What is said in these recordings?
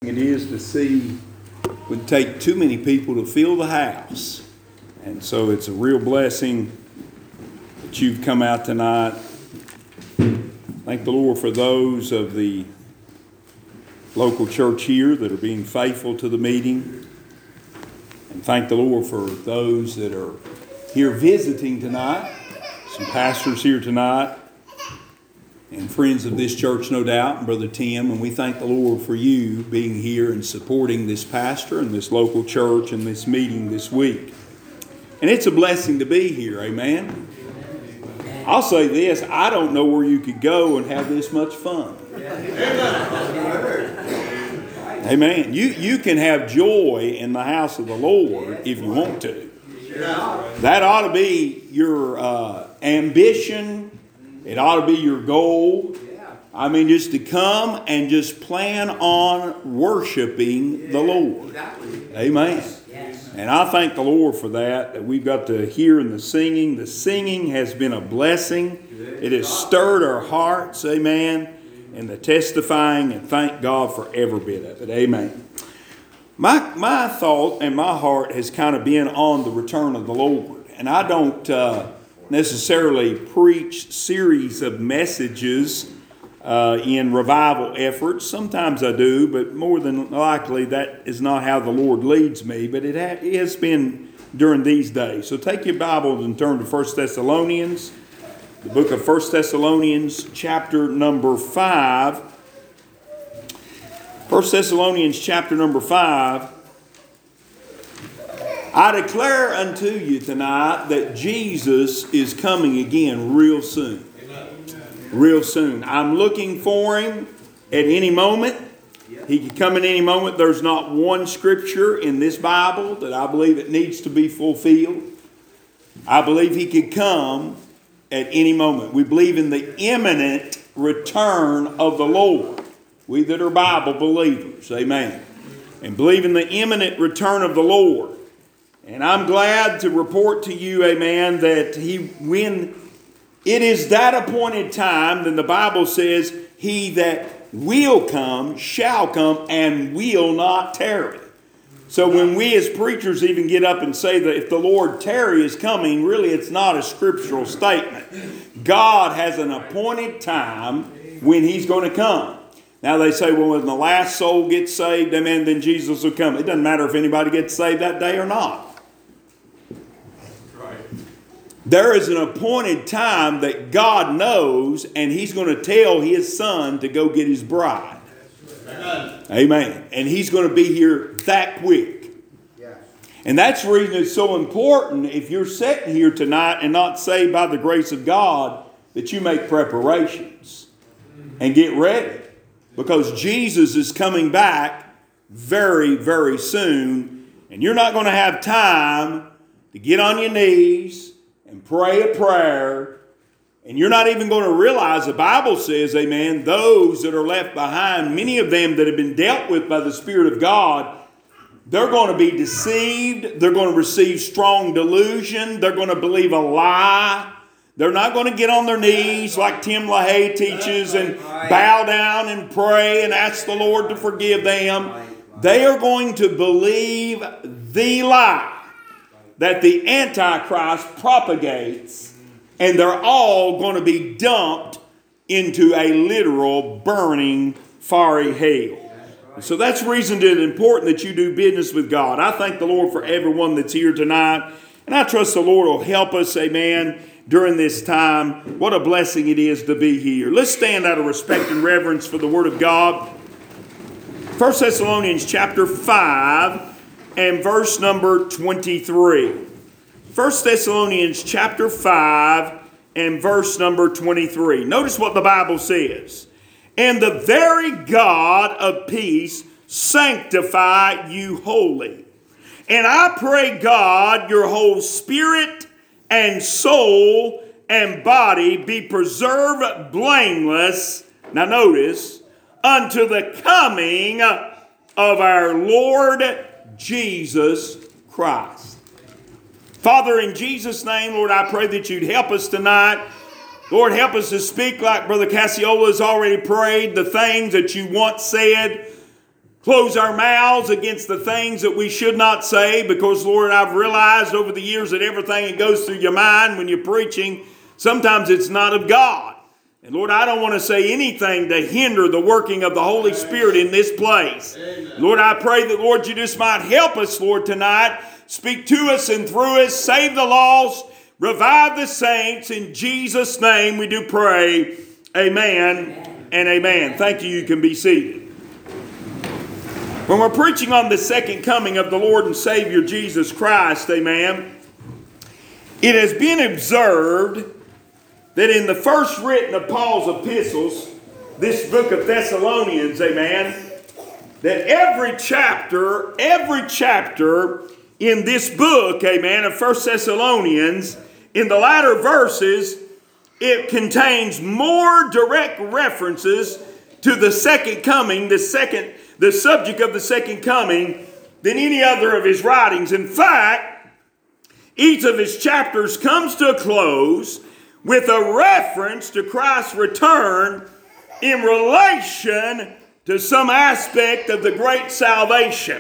It is to see it would take too many people to fill the house. And so it's a real blessing that you've come out tonight. Thank the Lord for those of the local church here that are being faithful to the meeting. And thank the Lord for those that are here visiting tonight. Some pastors here tonight. And friends of this church, no doubt, and Brother Tim, and we thank the Lord for you being here and supporting this pastor and this local church and this meeting this week. And it's a blessing to be here, amen? I'll say this, I don't know where you could go and have this much fun. Amen. You can have joy in the house of the Lord if you want to. That ought to be your ambition. It ought to be your goal. I mean, just to come and just plan on worshiping the Lord. Amen. And I thank the Lord for that we've got to hear in the singing. The singing has been a blessing. It has stirred our hearts. Amen. And the testifying, and thank God for every bit of it. Amen. My thought and my heart has kind of been on the return of the Lord. And I don't necessarily preach series of messages in revival efforts. Sometimes I do, but more than likely that is not how the Lord leads me. But it has been during these days. So take your Bibles and turn to 1 Thessalonians, the book of 1 Thessalonians, chapter number 5. 1 Thessalonians, chapter number 5. I declare unto you tonight that Jesus is coming again real soon. Real soon. I'm looking for him at any moment. He could come at any moment. There's not one scripture in this Bible that I believe it needs to be fulfilled. I believe he could come at any moment. We believe in the imminent return of the Lord. We that are Bible believers. Amen. And believe in the imminent return of the Lord. And I'm glad to report to you, amen, that when it is that appointed time, then the Bible says, he that will come shall come and will not tarry. So when we as preachers even get up and say that if the Lord tarry is coming, really it's not a scriptural statement. God has an appointed time when he's going to come. Now they say, well, when the last soul gets saved, amen, then Jesus will come. It doesn't matter if anybody gets saved that day or not. There is an appointed time that God knows, and he's going to tell his son to go get his bride. Amen. And he's going to be here that quick. And that's the reason it's so important, if you're sitting here tonight and not saved by the grace of God, that you make preparations and get ready. Because Jesus is coming back very, very soon. And you're not going to have time to get on your knees and pray a prayer. And you're not even going to realize, the Bible says, amen, those that are left behind, many of them that have been dealt with by the Spirit of God, they're going to be deceived. They're going to receive strong delusion. They're going to believe a lie. They're not going to get on their knees like Tim LaHaye teaches and bow down and pray and ask the Lord to forgive them. They are going to believe the lie that the Antichrist propagates, and they're all going to be dumped into a literal burning fiery hell. So that's the reason that it's important that you do business with God. I thank the Lord for everyone that's here tonight, and I trust the Lord will help us, amen, during this time. What a blessing it is to be here. Let's stand out of respect and reverence for the Word of God. 1 Thessalonians chapter 5 and verse number 23. 1 Thessalonians chapter 5 and verse number 23. Notice what the Bible says. And the very God of peace sanctify you wholly. And I pray God your whole spirit and soul and body be preserved blameless. Now notice, unto the coming of our Lord Jesus Christ. Father, in Jesus' name, Lord, I pray that you'd help us tonight. Lord, help us to speak like Brother Cassiola has already prayed, the things that you once said. close our mouths against the things that we should not say, because, Lord, I've realized over the years that everything that goes through your mind when you're preaching, sometimes it's not of God. And, Lord, I don't want to say anything to hinder the working of the Holy Spirit in this place. Amen. Lord, I pray that, Lord, you just might help us, Lord, tonight. Speak to us and through us. Save the lost. Revive the saints. In Jesus' name we do pray. Amen and amen. Thank you. You can be seated. When we're preaching on the second coming of the Lord and Savior Jesus Christ, amen, it has been observed that in the first written of Paul's epistles, this book of Thessalonians, amen, that every chapter in this book, amen, of 1 Thessalonians, in the latter verses, it contains more direct references to the second coming, the subject of the second coming, than any other of his writings. In fact, each of his chapters comes to a close with a reference to Christ's return in relation to some aspect of the great salvation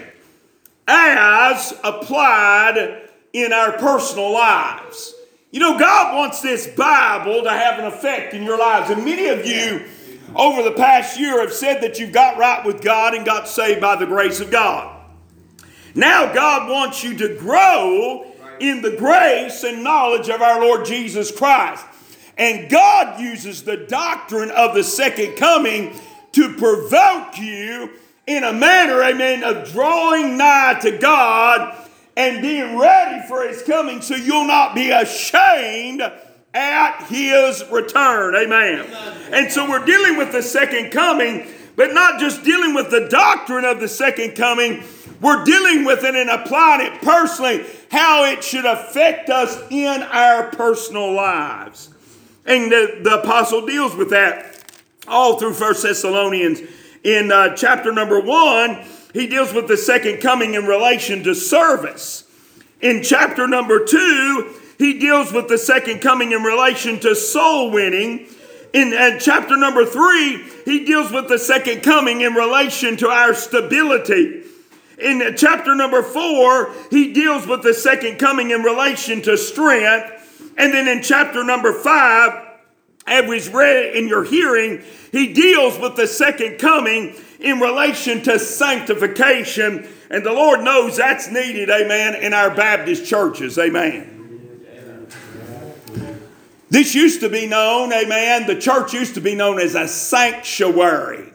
as applied in our personal lives. You know, God wants this Bible to have an effect in your lives. And many of you over the past year have said that you've got right with God and got saved by the grace of God. Now God wants you to grow in the grace and knowledge of our Lord Jesus Christ. And God uses the doctrine of the second coming to provoke you in a manner, amen, of drawing nigh to God and being ready for His coming, so you'll not be ashamed at His return. Amen. And so we're dealing with the second coming, but not just dealing with the doctrine of the second coming. We're dealing with it and applying it personally, how it should affect us in our personal lives. And the apostle deals with that all through 1 Thessalonians. In chapter number 1, he deals with the second coming in relation to service. In chapter number 2, he deals with the second coming in relation to soul winning. In chapter number 3, he deals with the second coming in relation to our stability. In chapter number 4, he deals with the second coming in relation to strength. And then in chapter number 5, as was read in your hearing, he deals with the second coming in relation to sanctification. And the Lord knows that's needed, amen, in our Baptist churches, amen. This used to be known, amen, the church used to be known as a sanctuary.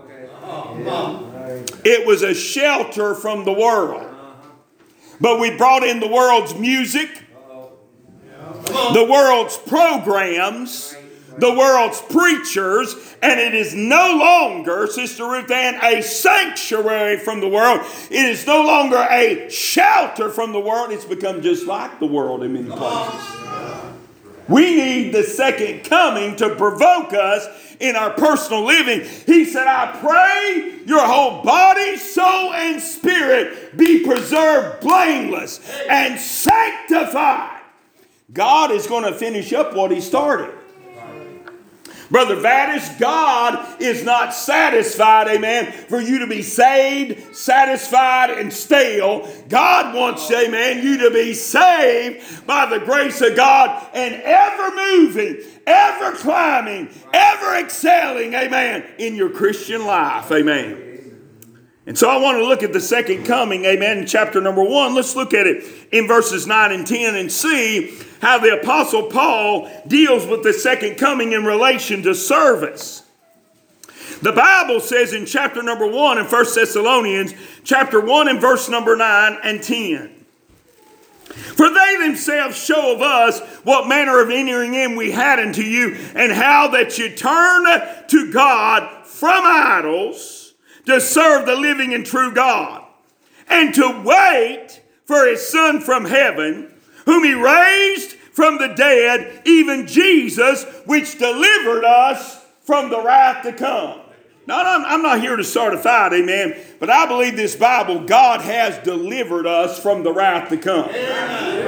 It was a shelter from the world. But we brought in the world's music, the world's programs, the world's preachers, and it is no longer, Sister Ruth Ann, a sanctuary from the world. It is no longer a shelter from the world. It's become just like the world in many places. We need the second coming to provoke us in our personal living. He said, I pray your whole body, soul, and spirit be preserved blameless and sanctified. God is going to finish up what He started. Brother Vadis, God is not satisfied, amen, for you to be saved, satisfied, and stale. God wants, amen, you to be saved by the grace of God and ever moving, ever climbing, ever excelling, amen, in your Christian life, amen. And so I want to look at the second coming, amen, in chapter number 1. Let's look at it in verses 9 and 10 and see how the Apostle Paul deals with the second coming in relation to service. The Bible says in chapter number 1 in 1 Thessalonians, chapter 1 and verse number 9 and 10. For they themselves show of us what manner of entering in we had unto you, and how that you turned to God from idols to serve the living and true God, and to wait for His Son from heaven, whom He raised from the dead, even Jesus, which delivered us from the wrath to come. Now, I'm not here to start a fight, amen, but I believe this Bible, God has delivered us from the wrath to come.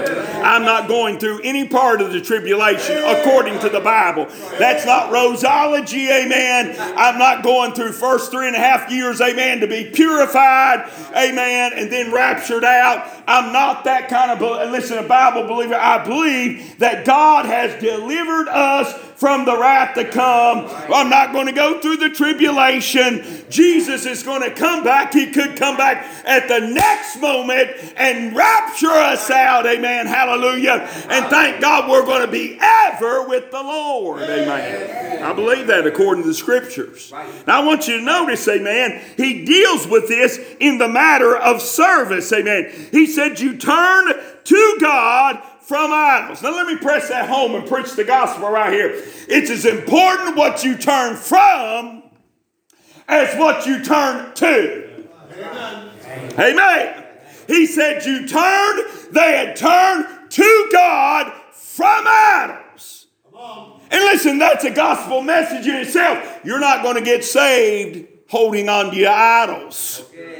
I'm not going through any part of the tribulation according to the Bible. That's not Rosology, amen. I'm not going through first 3.5 years, amen, to be purified, amen, and then raptured out. I'm not that kind of, a Bible believer. I believe that God has delivered us from the wrath to come. I'm not going to go through the tribulation. Jesus is going to come back. He could come back at the next moment and rapture us out. Amen. Hallelujah. And thank God we're going to be ever with the Lord. Amen. I believe that according to the scriptures. Now I want you to notice, amen, he deals with this in the matter of service. Amen. He said you turn to God from idols. Now let me press that home and preach the gospel right here. It's as important what you turn from as what you turn to. Amen. Amen. He said they had turned to God from idols. And listen, that's a gospel message in itself. You're not going to get saved holding on to your idols.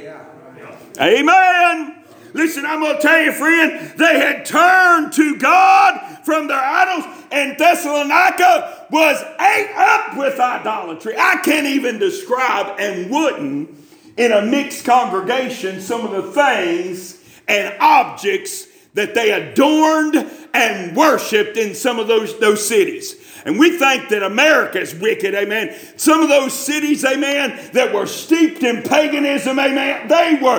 Amen. Listen, I'm going to tell you, friend, they had turned to God from their idols, and Thessalonica was ate up with idolatry. I can't even describe, and wouldn't, in a mixed congregation, some of the things and objects that they adorned and worshiped in some of those cities. And we think that America is wicked, amen. Some of those cities, amen, that were steeped in paganism, amen,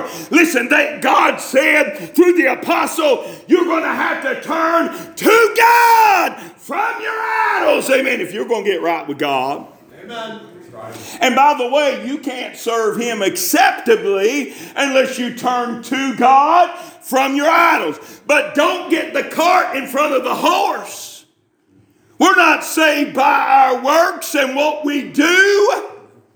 God said through the apostle, you're going to have to turn to God from your idols, amen, if you're going to get right with God. Amen. And by the way, you can't serve Him acceptably unless you turn to God from your idols. But don't get the cart in front of the horse. We're not saved by our works and what we do.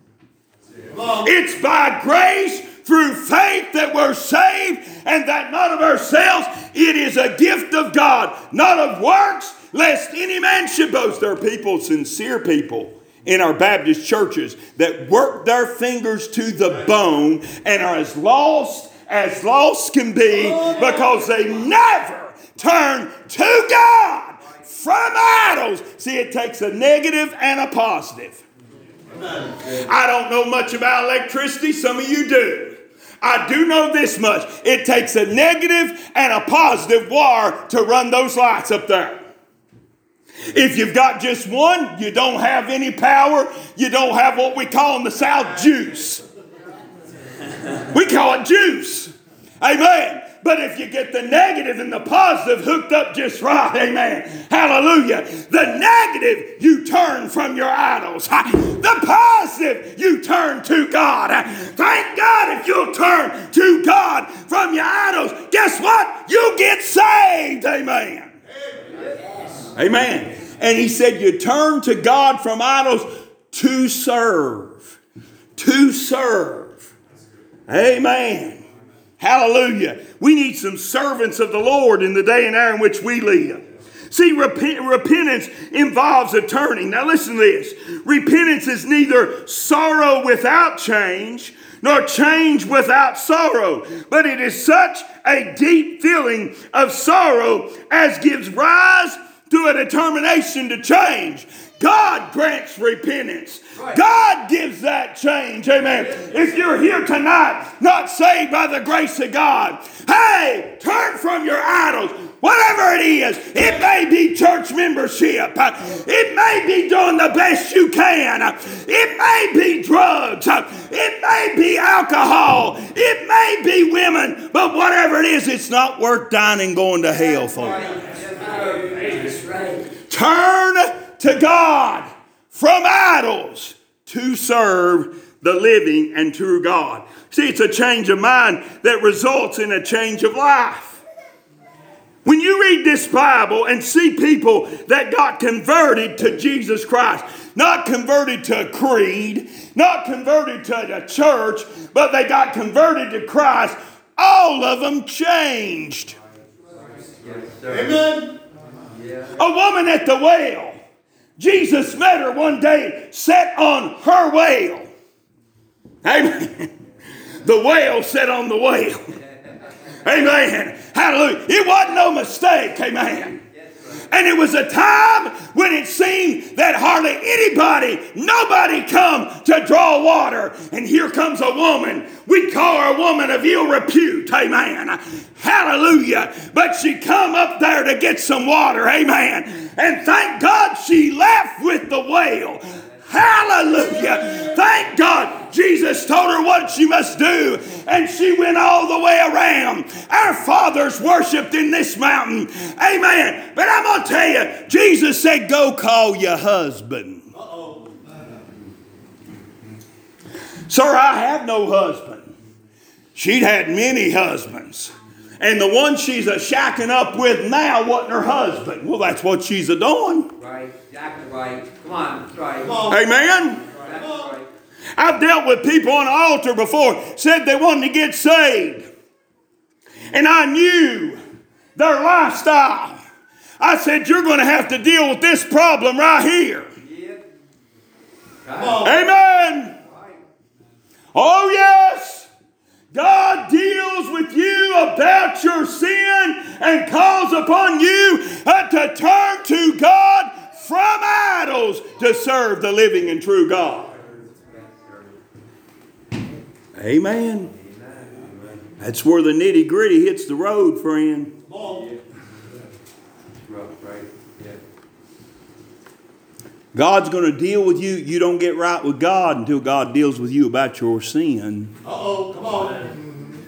It's by grace through faith that we're saved, and that not of ourselves. It is a gift of God, not of works, lest any man should boast. There are people, sincere people, in our Baptist churches that work their fingers to the bone and are as lost can be because they never turn to God from idols. See, it takes a negative and a positive. I don't know much about electricity. Some of you do. I do know this much. It takes a negative and a positive wire to run those lights up there. If you've got just one, you don't have any power. You don't have what we call in the South juice. We call it juice. Amen. But if you get the negative and the positive hooked up just right, amen, hallelujah, the negative you turn from your idols. The positive you turn to God. Thank God if you'll turn to God from your idols, guess what? You get saved, amen. Amen. And he said you turn to God from idols to serve. To serve. Amen. Hallelujah. We need some servants of the Lord in the day and hour in which we live. See, repentance involves a turning. Now listen to this. Repentance is neither sorrow without change, nor change without sorrow. But it is such a deep feeling of sorrow as gives rise to a determination to change. God grants repentance. God gives that change. Amen. If you're here tonight, not saved by the grace of God, hey, turn from your idols. Whatever it is, it may be church membership. It may be doing the best you can. It may be drugs. It may be alcohol. It may be women. But whatever it is, it's not worth dying and going to hell for. Turn to God from idols to serve the living and true God. See, it's a change of mind that results in a change of life. When you read this Bible and see people that got converted to Jesus Christ, not converted to a creed, not converted to a church, but they got converted to Christ, all of them changed. Amen. A woman at the well, Jesus met her one day, sat on her whale. Amen. The whale sat on the whale. Amen. Hallelujah. It wasn't no mistake. Amen. And it was a time when it seemed that hardly nobody come to draw water. And here comes a woman. We call her a woman of ill repute. Amen. Hallelujah. But she come up there to get some water. Amen. And thank God she left with the well. Hallelujah. Thank God Jesus told her what she must do. And she went all the way around. Our fathers worshiped in this mountain. Amen. But I'm going to tell you, Jesus said, go call your husband. Sir, I have no husband. She'd had many husbands. And the one she's shacking up with now wasn't her husband. Well, that's what she's doing. Right, exactly right. Come on, that's right. Amen. That's right. I've dealt with people on the altar before, said they wanted to get saved. And I knew their lifestyle. I said, you're going to have to deal with this problem right here. Yeah. Amen. Oh, yes. God deals with you about your sin and calls upon you to turn to God from idols to serve the living and true God. Amen. That's where the nitty gritty hits the road, friend. God's going to deal with you. You don't get right with God until God deals with you about your sin. Come on.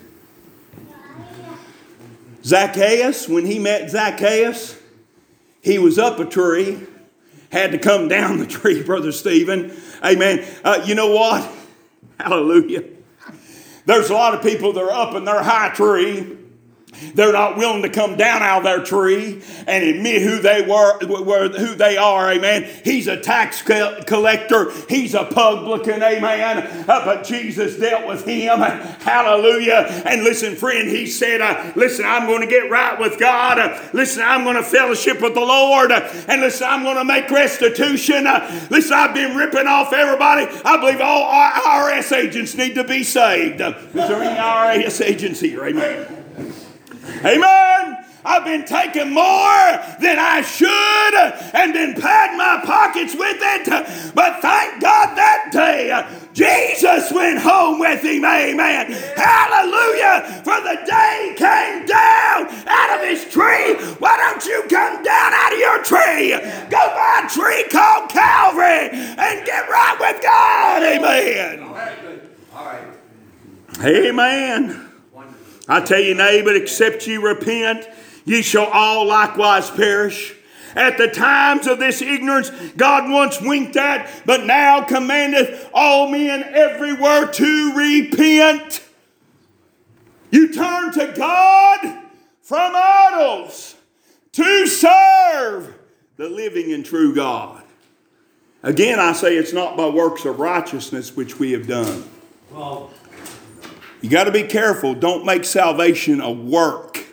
Zacchaeus, when he met Zacchaeus, he was up a tree, had to come down the tree, Brother Stephen. Amen. You know what? Hallelujah. There's a lot of people that are up in their high tree. They're not willing to come down out of their tree and admit who they are, amen. He's a tax collector. He's a publican, amen. But Jesus dealt with him, hallelujah. And listen, friend, he said, listen, I'm going to get right with God. Listen, I'm going to fellowship with the Lord. And listen, I'm going to make restitution. Listen, I've been ripping off everybody. I believe all IRS agents need to be saved. Is there any IRS agents here? Amen. Amen. I've been taking more than I should and been padding my pockets with it. But thank God that day Jesus went home with him. Amen. Hallelujah. For the day came down out of his tree. Why don't you come down out of your tree? Go by a tree called Calvary and get right with God. Amen. All right. Amen. I tell you, neighbor, except ye repent, ye shall all likewise perish. At the times of this ignorance, God once winked at, but now commandeth all men everywhere to repent. You turn to God from idols to serve the living and true God. Again, I say it's not by works of righteousness which we have done. Well, you got to be careful. Don't make salvation a work.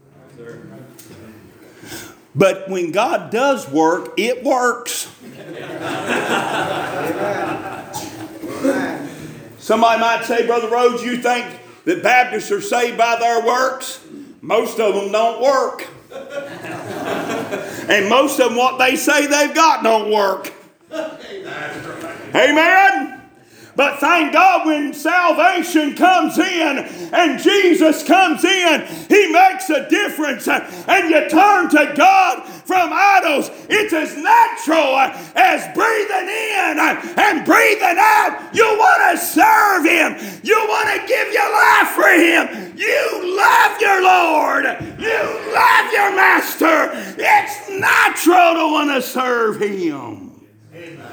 But when God does work, it works. Somebody might say, Brother Rhodes, you think that Baptists are saved by their works? Most of them don't work. And most of them, what they say they've got don't work. Amen? But thank God when salvation comes in and Jesus comes in, he makes a difference. And you turn to God from idols. It's as natural as breathing in and breathing out. You want to serve him. You want to give your life for him. You love your Lord. You love your master. It's natural to want to serve him. amen.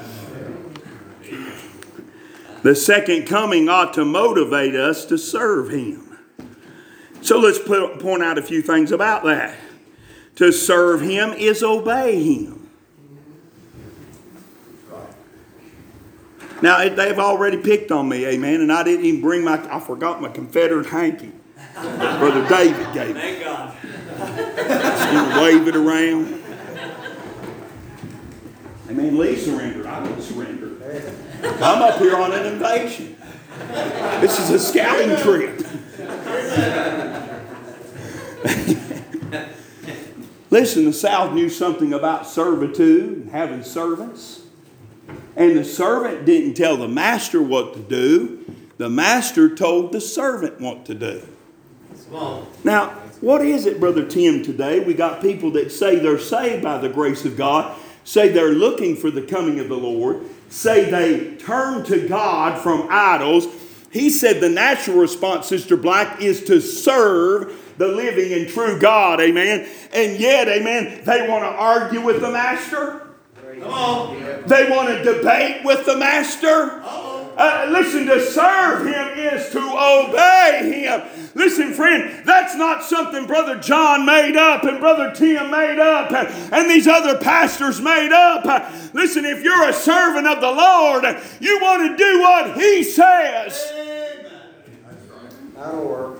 The second coming ought to motivate us to serve him. So let's point out a few things about that. To serve him is obey him. Now, they've already picked on me, amen, and I didn't even bring I forgot my Confederate hanky. Brother David gave me. Thank God. Just going to wave it around. Amen. Lee surrendered. I don't surrender. I'm up here on an invasion. This is a scouting trip. Listen, the South knew something about servitude and having servants. And the servant didn't tell the master what to do. The master told the servant what to do. Now, what is it, Brother Tim, today? We got people that say they're saved by the grace of God, say they're looking for the coming of the Lord, say they turn to God from idols. He said the natural response, Sister Black, is to serve the living and true God, amen. And yet, amen, they want to argue with the master. Come on. They want to debate with the master. Listen, to serve him is to obey him. Listen, friend, that's not something Brother John made up and Brother Tim made up and these other pastors made up. Listen, if you're a servant of the Lord, you want to do what he says. Amen. That'll work.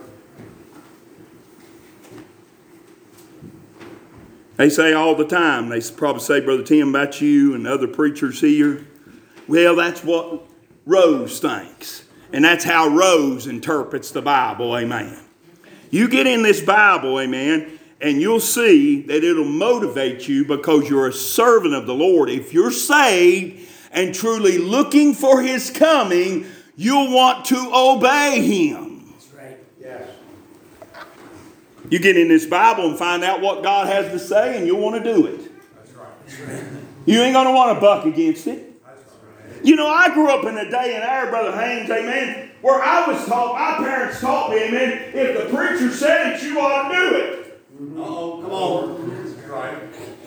They say all the time, they probably say, Brother Tim, about you and other preachers here. Well, that's what Rose thinks. And that's how Rose interprets the Bible, amen. You get in this Bible, amen, and you'll see that it'll motivate you because you're a servant of the Lord. If you're saved and truly looking for his coming, you'll want to obey him. You get in this Bible and find out what God has to say and you'll want to do it. That's right. You ain't going to want to buck against it. You know, I grew up in a day and hour, Brother Haynes, amen, where I was taught, my parents taught me, amen, if the preacher said it, you ought to do it. Uh-oh, come on. That's right.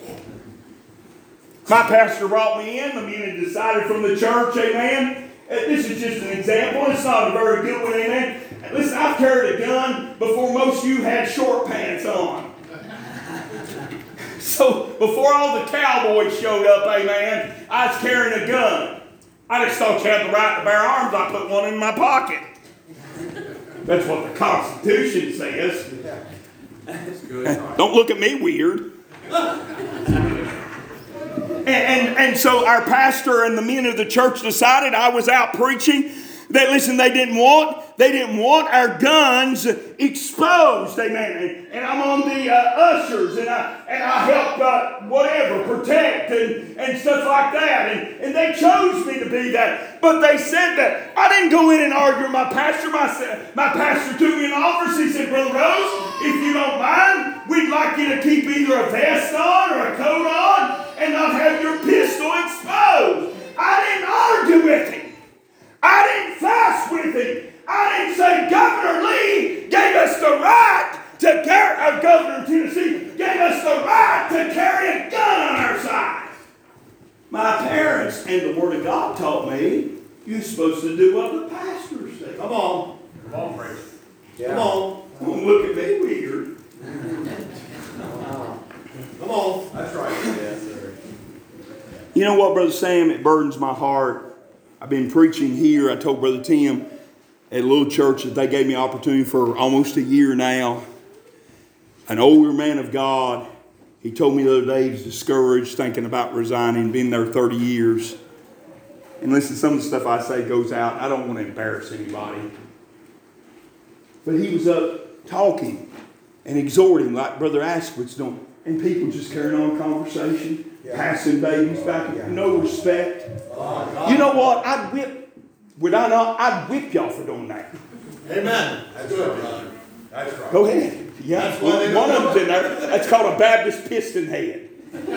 My pastor brought me in. The men had decided from the church, amen. This is just an example. It's not a very good one, amen. Listen, I've carried a gun before most of you had short pants on. So before all the cowboys showed up, amen, I was carrying a gun. I just thought you had the right to bear arms. I put one in my pocket. That's what the Constitution says. That's good. Don't look at me weird. And so our pastor and the men of the church decided, I was out preaching, that listen, they didn't want our guns exposed, amen. And I'm on the ushers, and I help protect and stuff like that. And they chose me to be that. But they said that I didn't go in and argue with my pastor. My pastor took me in the office. He said, Brother Rose, if you don't mind, we'd like you to keep either a vest on or a coat on and not have your pistol exposed. I didn't argue with him. I didn't fuss with him. I didn't say Governor Lee gave us the right to carry, Governor of Tennessee gave us the right to carry a gun on our side. My parents and the Word of God taught me you're supposed to do what the pastors say. Come on. Come on, preacher. Yeah. Come on. Don't look at me weird. Come on. That's right. Yes, sir. You know what, Brother Sam? It burdens my heart. I've been preaching here. I told Brother Tim at a little church that they gave me opportunity for almost a year now. An older man of God, he told me the other day he was discouraged, thinking about resigning, been there 30 years. And listen, some of the stuff I say goes out. I don't want to embarrass anybody. But he was up talking and exhorting like Brother Askwith's doing. And people just carrying on conversation, passing babies back, no respect. You know what? I'd whip y'all for doing that. Amen. That's good, brother. That's right. Go ahead. Yeah, That's why they one don't of them's in there. That's called a Baptist piston head.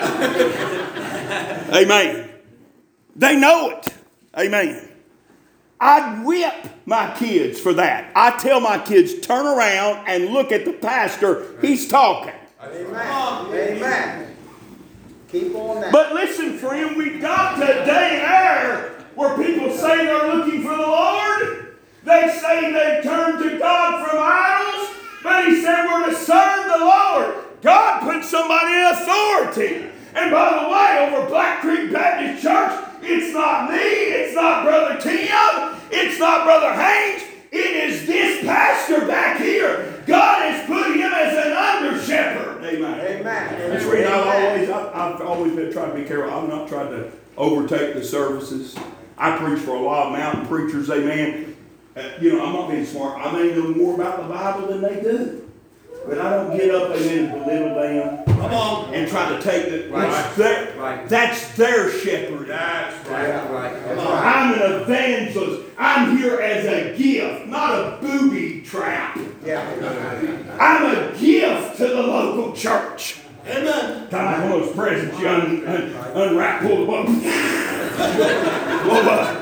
Amen. They know it. Amen. I'd whip my kids for that. I tell my kids, turn around and look at the pastor. He's talking. Amen. Amen. Keep on that. But listen, friend, we got to a day and hour where people say they're looking for the Lord. They say they turn to God from idols. But he said we're to serve the Lord. God put somebody in authority. And by the way, over Black Creek Baptist Church, it's not me, it's not Brother Tim, it's not Brother Haynes, it is this pastor back here. God has put him as an under shepherd. Amen. Amen. That's the reason I've always been trying to be careful. I'm not trying to overtake the services. I preach for a lot of mountain preachers, amen. I'm not being smart. I may know more about the Bible than they do. But I don't get up, amen, and belittle them. Come on. And try to take it. Right. That's their shepherd. That's right. Yeah, right. Come on. I'm an evangelist. I'm here as a gift, not a booby trap. Yeah. I'm a gift to the local church. Amen. Kind of like one of those presents you unwrap, pull the button. Blow up.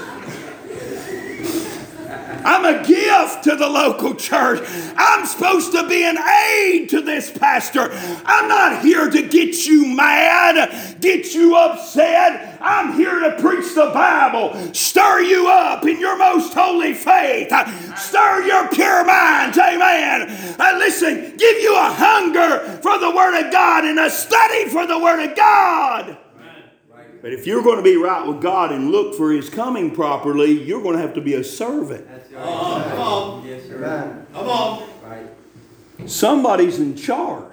I'm a gift to the local church. I'm supposed to be an aid to this pastor. I'm not here to get you mad, get you upset. I'm here to preach the Bible, stir you up in your most holy faith, stir your pure minds, amen. Listen, give you a hunger for the Word of God and a study for the Word of God. But if you're going to be right with God and look for His coming properly, you're going to have to be a servant. Come on. Yes, sir. Come on. Right. Somebody's in charge.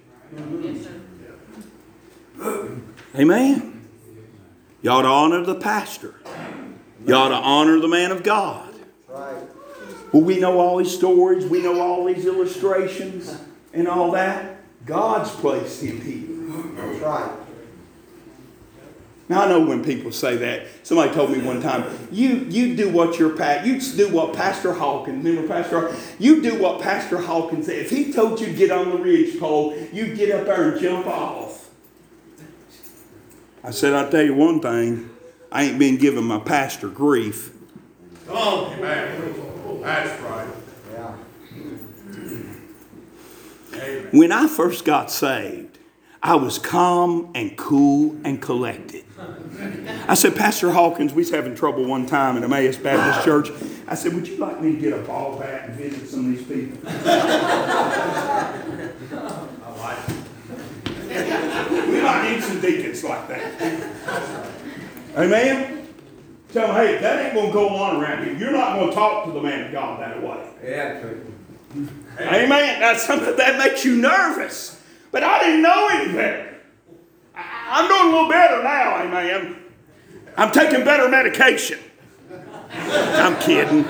Amen. You ought to honor the pastor. You ought to honor the man of God. Right. Well, we know all these stories. We know all these illustrations and all that. God's placed him here. That's right. Now I know when people say that. Somebody told me one time, you do what Pastor Hawkins. Remember Pastor Hawkins? You do what Pastor Hawkins said. If he told you to get on the ridgepole, you get up there and jump off. I said, I'll tell you one thing. I ain't been giving my pastor grief. Come on. Amen. That's right. Yeah. Amen. When I first got saved, I was calm and cool and collected. I said, Pastor Hawkins, we was having trouble one time in Emmaus Baptist Church. I said, would you like me to get a ball bat and visit some of these people? I like it. We might need some deacons like that. Amen? Tell them, hey, that ain't going to go on around here. You're not going to talk to the man of God that way. Yeah. Amen. That's something that makes you nervous. But I didn't know any better. I'm doing a little better now, amen. I'm taking better medication. I'm kidding,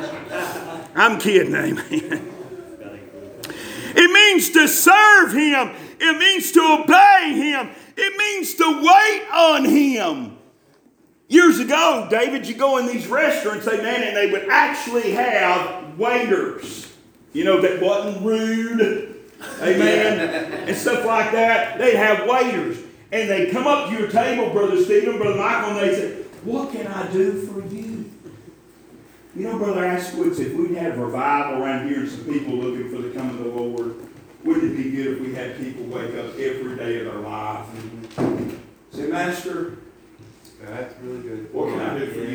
amen. It means to serve Him. It means to obey Him. It means to wait on Him. Years ago, David, you go in these restaurants, amen, and they would actually have waiters. You know, that wasn't rude, amen, and stuff like that. They'd have waiters. And they'd come up to your table, Brother Stephen, Brother Michael, and they'd say, what can I do for you? You know, Brother Asquith, if we'd had a revival around here and some people looking for the coming of the Lord, wouldn't it be good if we had people wake up every day of their life and say, Master, That's really good. what can I do for you?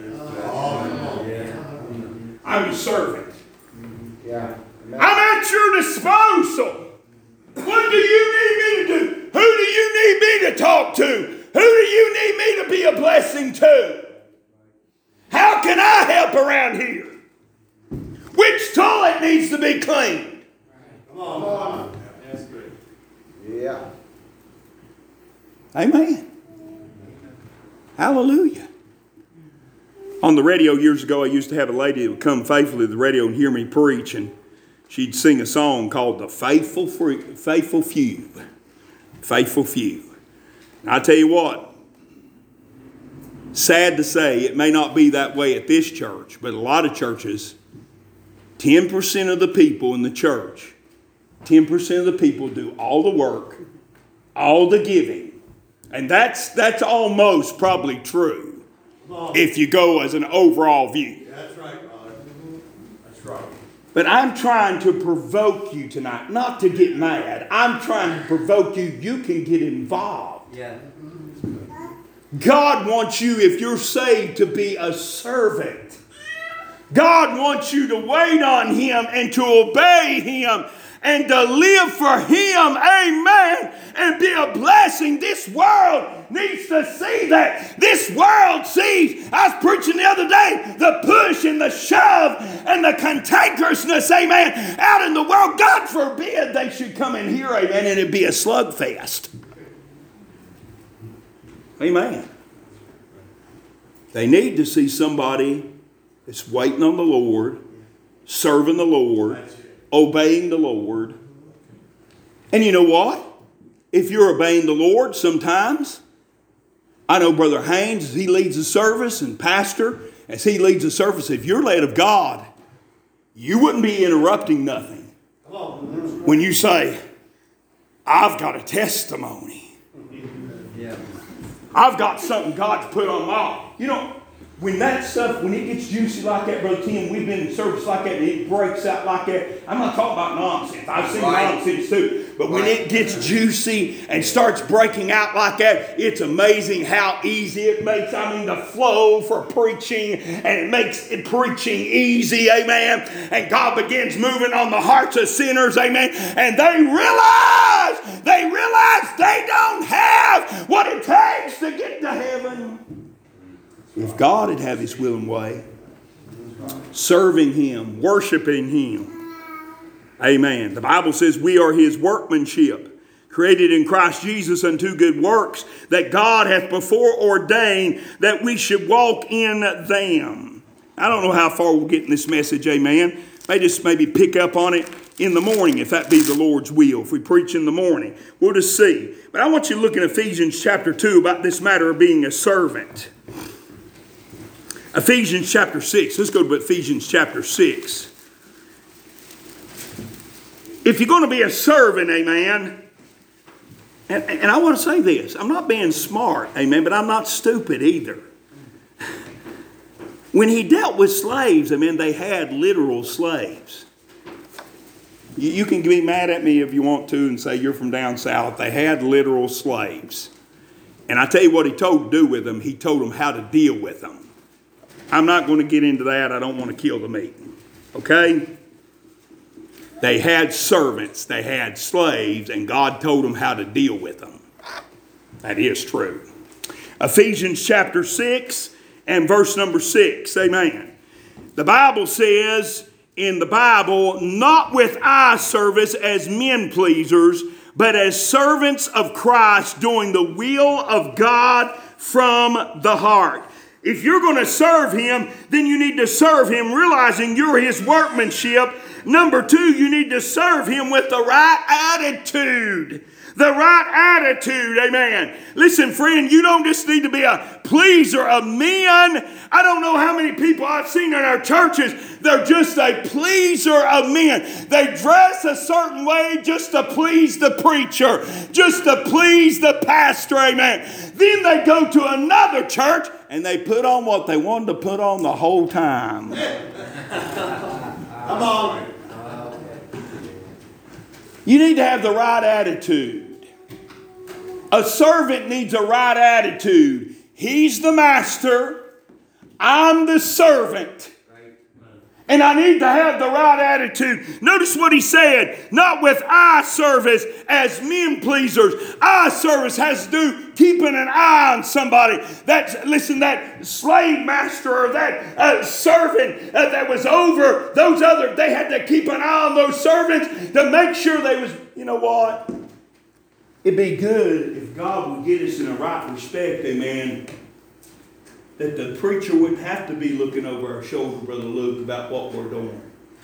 Yeah. I'm a servant. Yeah. I'm at your disposal. What do you need me to do? Who do you need me to talk to? Who do you need me to be a blessing to? How can I help around here? Which toilet needs to be cleaned? Come on. That's good. Yeah. Amen. Hallelujah. On the radio years ago, I used to have a lady that would come faithfully to the radio and hear me preach, and she'd sing a song called The Faithful Few. Faithful Few. And I tell you what, sad to say, it may not be that way at this church, but a lot of churches, 10% of the people in the church, 10% of the people do all the work, all the giving. And that's almost probably true if you go as an overall view. That's right, Father. That's right. But I'm trying to provoke you tonight, not to get mad. I'm trying to provoke you. You can get involved. Yeah. God wants you, if you're saved, to be a servant. God wants you to wait on Him and to obey Him and to live for Him. Amen. And be a blessing. This world needs to see that. This world sees, I was preaching the other day, the push and the shove and the cantankerousness, amen, out in the world. God forbid they should come in here, amen, and it'd be a slugfest. Amen. They need to see somebody that's waiting on the Lord, serving the Lord, obeying the Lord, And you know what? If you're obeying the Lord sometimes, I know Brother Haynes, as he leads the service, and Pastor, as he leads the service, if you're led of God, you wouldn't be interrupting nothing. When you say, I've got a testimony. I've got something God's put on my heart. You know, when that stuff, when it gets juicy like that, Brother Tim, we've been in service like that and it breaks out like that. I'm not talking about nonsense. I've seen nonsense too. But when it gets juicy and starts breaking out like that, it's amazing how easy it makes. I mean, the flow for preaching, and it makes it preaching easy, amen. And God begins moving on the hearts of sinners, amen. And they realize they don't have what it takes to get to heaven. If God had had His will and way, serving Him, worshiping Him, amen. The Bible says we are His workmanship, created in Christ Jesus unto good works, that God hath before ordained that we should walk in them. I don't know how far we'll get in this message, amen. Maybe pick up on it in the morning, if that be the Lord's will. If we preach in the morning, we'll just see. But I want you to look in Ephesians chapter 2 about this matter of being a servant. Ephesians chapter 6. Let's go to Ephesians chapter 6. If you're going to be a servant, amen, and I want to say this. I'm not being smart, amen, but I'm not stupid either. When he dealt with slaves, amen, they had literal slaves. You can be mad at me if you want to and say you're from down south. They had literal slaves. And I tell you what he told them to do with them. He told them how to deal with them. I'm not going to get into that. I don't want to kill the meeting. Okay? They had servants. They had slaves. And God told them how to deal with them. That is true. Ephesians chapter 6 and verse number 6. Amen. The Bible says in the Bible, not with eye service as men pleasers, but as servants of Christ, doing the will of God from the heart. If you're going to serve Him, then you need to serve Him realizing you're His workmanship. Number 2, you need to serve Him with the right attitude. The right attitude, amen. Listen, friend, you don't just need to be a pleaser of men. I don't know how many people I've seen in our churches, they're just a pleaser of men. They dress a certain way just to please the preacher, just to please the pastor, amen. Then they go to another church and they put on what they wanted to put on the whole time. Come on. You need to have the right attitude. A servant needs a right attitude. He's the master. I'm the servant. And I need to have the right attitude. Notice what he said. Not with eye service as men pleasers. Eye service has to do keeping an eye on somebody. That slave master or that servant that was over those other, they had to keep an eye on those servants to make sure they was, you know what? It'd be good if God would get us in a right respect, amen, that the preacher wouldn't have to be looking over our shoulder, Brother Luke, about what we're doing.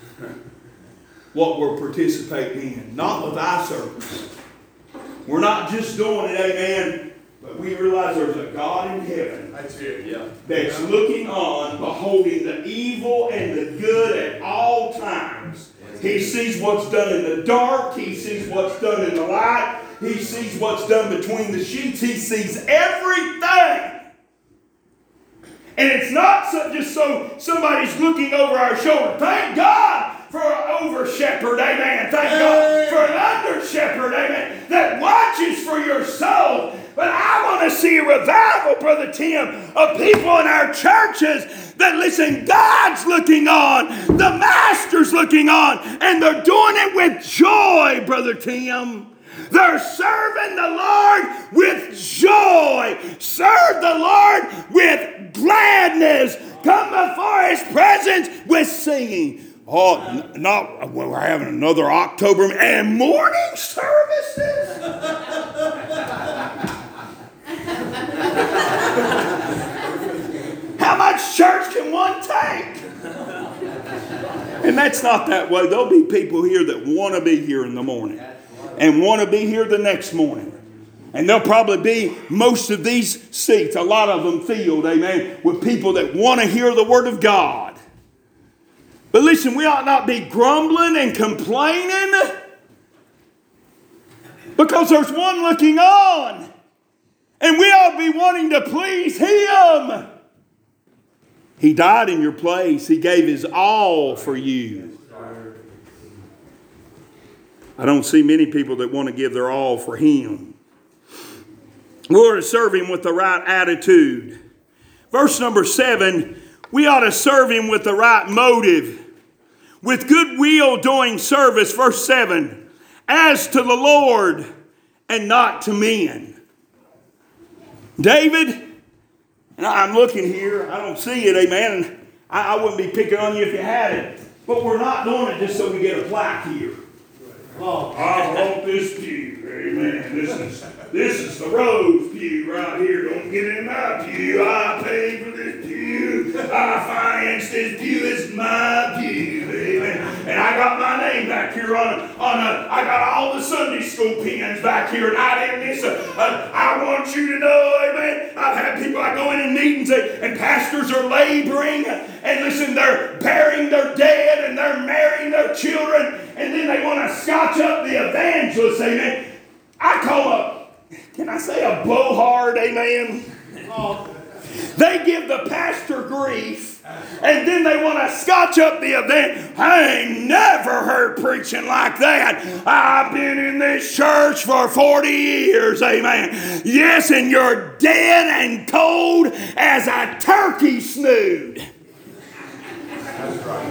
What we're participating in. Not with eye service. We're not just doing it, amen, but we realize there's a God in heaven. That's it, yeah. That's looking on, beholding the evil and the good at all times. He sees what's done in the dark. He sees what's done in the light. He sees what's done between the sheets. He sees everything. And it's not just so somebody's looking over our shoulder. Thank God for an over-shepherd, amen. Thank God for an under-shepherd, amen, that watches for your soul. But I want to see a revival, Brother Tim, of people in our churches that, listen, God's looking on, the Master's looking on, and they're doing it with joy, Brother Tim. They're serving the Lord with joy. Serve the Lord with gladness. Come before His presence with singing. Oh, not we're having another October and morning services. How much church can one take? And that's not that way. There'll be people here that want to be here in the morning. and want to be here the next morning. And there'll probably be most of these seats, a lot of them filled, amen, with people that want to hear the Word of God. But listen, we ought not be grumbling and complaining, because there's one looking on. And we ought to be wanting to please Him. He died in your place. He gave His all for you. I don't see many people that want to give their all for Him. We ought to serve Him with the right attitude. Verse number 7, we ought to serve Him with the right motive. With goodwill doing service, verse 7, as to the Lord and not to men. David, and I'm looking here, I don't see it, amen. I wouldn't be picking on you if you had it. But we're not doing it just so we get a plaque here. Oh, I want this pew, amen. This is the rose pew right here. Don't get in my pew. I paid for this pew. I financed this pew. It's my pew, amen. And I got my name back here I got all the Sunday school pins back here, and I didn't miss I want you to know, amen. I've had people, I go in meetings and pastors are laboring, and listen, they're burying their dead and they're marrying their children, and then they want to scotch up the evangelist, amen. I call can I say a blowhard, amen? Oh. They give the pastor grief, and then they want to scotch up the event. I ain't never heard preaching like that. I've been in this church for 40 years, amen. Yes, and you're dead and cold as a turkey snood. That's right.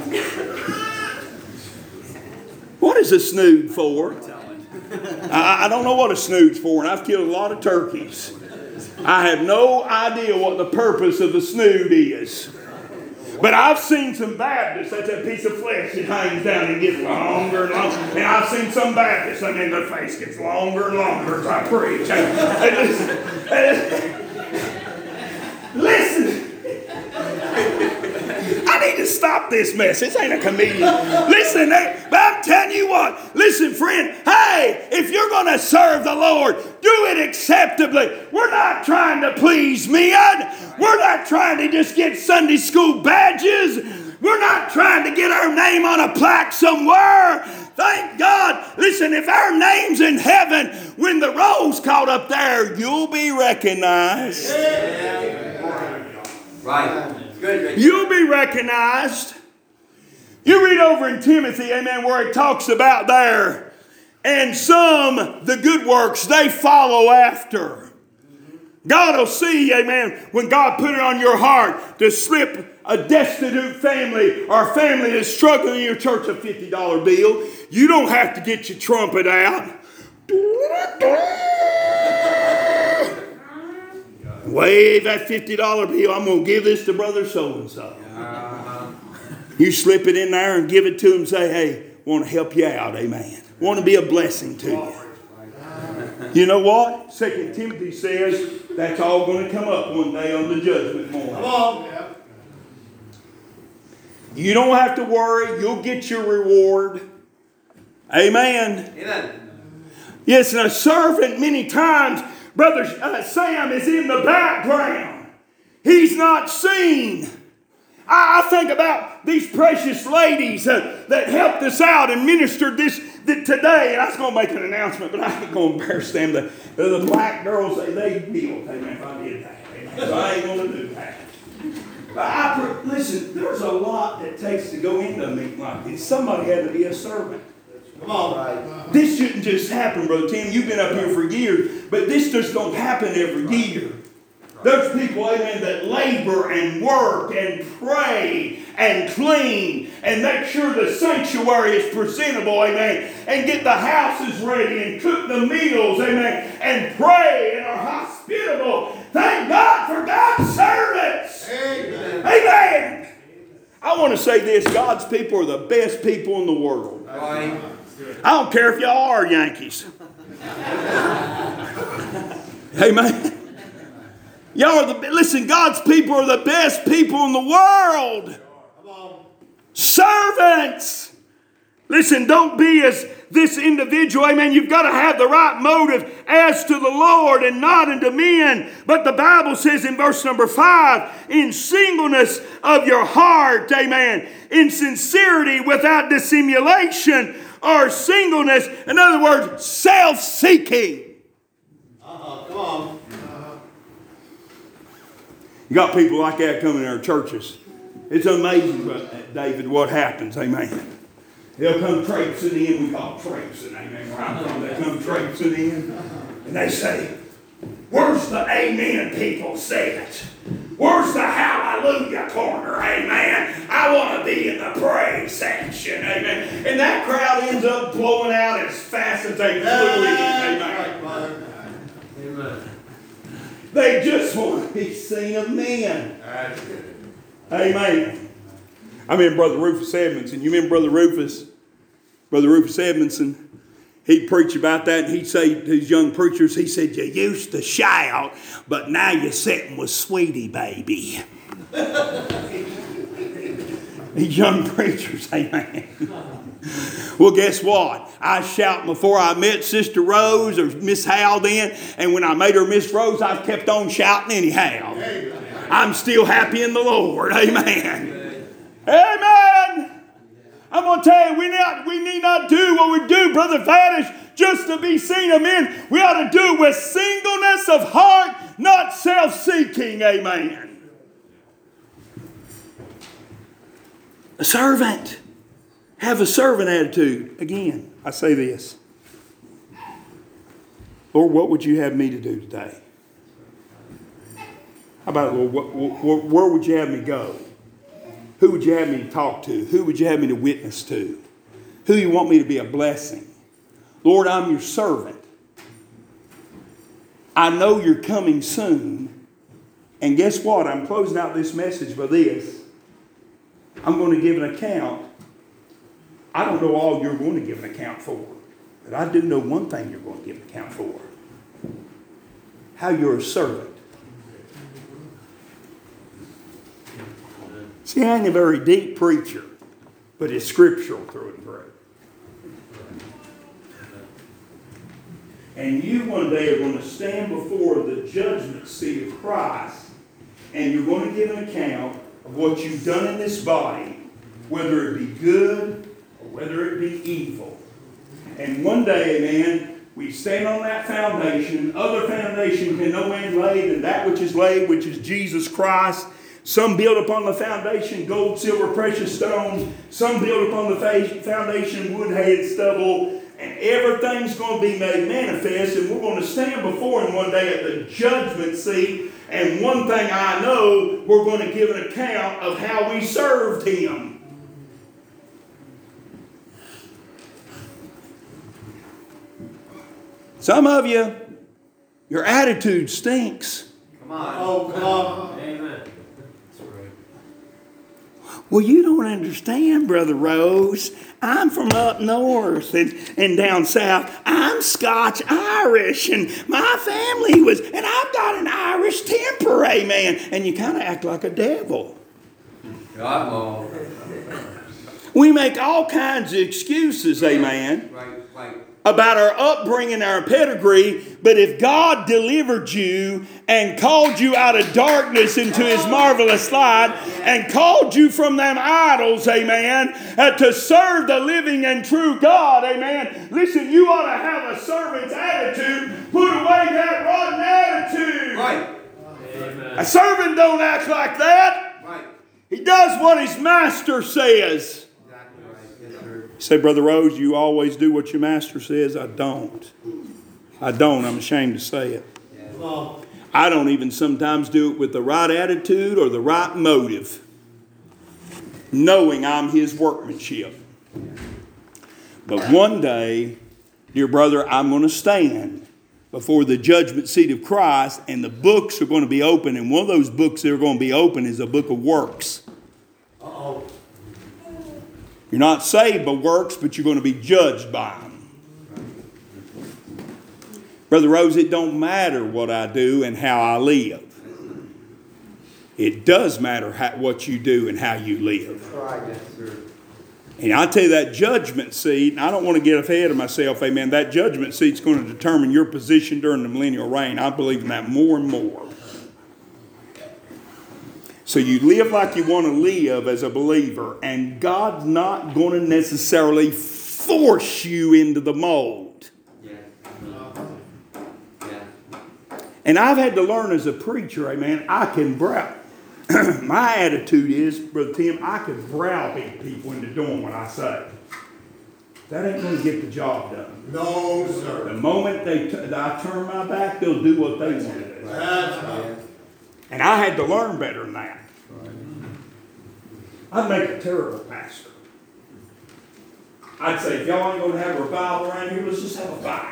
What is a snood for? I don't know what a snood's for, and I've killed a lot of turkeys. I have no idea what the purpose of the snood is. But I've seen some Baptists, that's that piece of flesh that hangs down and gets longer and longer. And I've seen some Baptists, I mean, their face gets longer and longer as I preach. Listen. I need to stop this mess. This ain't a comedian. Listen, but I'm telling you what. Listen, friend. Hey, if you're going to serve the Lord, do it acceptably. We're not trying to please men. We're not trying to just get Sunday school badges. We're not trying to get our name on a plaque somewhere. Thank God. Listen, if our name's in heaven, when the roll's caught up there, you'll be recognized. Right. Good. You'll be recognized. You read over in Timothy, amen, where it talks about there, and some, the good works, they follow after. God will see, amen, when God put it on your heart to slip a destitute family or a family that's struggling in your church a $50 bill. You don't have to get your trumpet out. Wave that $50 bill. I'm going to give this to brother so-and-so. You slip it in there and give it to him and say, hey, want to help you out, amen. Want to be a blessing to you. You know what? 2 Timothy says that's all going to come up one day on the judgment morning. Come on. You don't have to worry. You'll get your reward. Amen. Yes, and a servant many times, Brother Sam is in the background. He's not seen. I think about these precious ladies that helped us out and ministered this today. And I was going to make an announcement, but I ain't going to embarrass them. The black girls, they guilt. Amen. If I did that, amen. So I ain't going to do that. But listen, there's a lot that takes to go into a meeting like this. Somebody had to be a servant. Come on. Right. This shouldn't just happen, Brother Tim. You've been up here for years, but this just don't happen every year. There's people, amen, that labor and work and pray and clean and make sure the sanctuary is presentable, amen, and get the houses ready and cook the meals, amen, and pray and are hospitable. Thank God for God's servants. Amen. Amen. I want to say this. God's people are the best people in the world. Right. I don't care if y'all are Yankees. Amen. Y'all are listen, God's people are the best people in the world. Servants. Listen, don't be as this individual, amen, you've got to have the right motive as to the Lord and not unto men. But the Bible says in verse number 5, in singleness of your heart, amen, in sincerity without dissimulation, or singleness, in other words, self-seeking. Come on. You got people like that coming in our churches. It's amazing, David, what happens, amen. They'll come traipsing in, we call traipsing, amen, where I'm from. They come traipsing in, and they say, where's the amen people say it? Where's the hallelujah corner, amen? I want to be in the praise section, amen. And that crowd ends up blowing out as fast as they flew in, amen. Amen. They just want to be seen of men. Amen. I remember Brother Rufus Edmondson. You remember Brother Rufus? Brother Rufus Edmondson. He'd preach about that, and he'd say to his young preachers, he said, you used to shout, but now you're sitting with Sweetie Baby. These young preachers, amen. Well, guess what? I was shouting before I met Sister Rose or Miss Hal then, and when I made her Miss Rose, I've kept on shouting anyhow. I'm still happy in the Lord, amen. Amen. I'm going to tell you, we need not do what we do, Brother Fadish, just to be seen of men. We ought to do it with singleness of heart, not self-seeking, amen. A servant. Have a servant attitude. Again, I say this. Lord, what would you have me to do today? How about, Lord, where would you have me go? Who would you have me to talk to? Who would you have me to witness to? Who you want me to be a blessing? Lord, I'm your servant. I know you're coming soon. And guess what? I'm closing out this message by this. I'm going to give an account. I don't know all you're going to give an account for. But I do know one thing you're going to give an account for. How you're a servant. See, I ain't a very deep preacher, but it's scriptural through and through. And you one day are going to stand before the judgment seat of Christ, and you're going to give an account of what you've done in this body, whether it be good or whether it be evil. And one day, amen, we stand on that foundation. Other foundation can no man lay than that which is laid, which is Jesus Christ. Some build upon the foundation gold, silver, precious stones. Some build upon the foundation wood, hay, and stubble. And everything's going to be made manifest. And we're going to stand before Him one day at the judgment seat. And one thing I know, we're going to give an account of how we served Him. Some of you, your attitude stinks. Come on. Oh, come on. Amen. Well, you don't understand, Brother Rose. I'm from up north and down south. I'm Scotch-Irish, and my family was, and I've got an Irish temper, amen. And you kind of act like a devil. God, we make all kinds of excuses, amen. Right. About our upbringing, our pedigree, but if God delivered you and called you out of darkness into His marvelous light and called you from them idols, amen, to serve the living and true God, amen, listen, you ought to have a servant's attitude. Put away that rotten attitude. Right. Amen. A servant don't act like that. Right. He does what his master says. Say, Brother Rose, you always do what your master says. I don't. I'm ashamed to say it. I don't even sometimes do it with the right attitude or the right motive, knowing I'm His workmanship. But one day, dear brother, I'm going to stand before the judgment seat of Christ, and the books are going to be open, and one of those books that are going to be open is a book of works. You're not saved by works, but you're going to be judged by them. Brother Rose, it don't matter what I do and how I live. It does matter what you do and how you live. And I tell you, that judgment seat, and I don't want to get ahead of myself, amen, that judgment seat's going to determine your position during the millennial reign. I believe in that more and more. So you live like you want to live as a believer, and God's not going to necessarily force you into the mold. And I've had to learn as a preacher, amen, I can my attitude is, Brother Tim, I can browbeat people into doing what I say. That ain't going to get the job done. No, sir. The moment I turn my back, they'll do what they want to do. That's right. And I had to learn better than that. I'd make a terrible pastor. I'd say, if y'all ain't going to have a revival around here, let's just have a fight.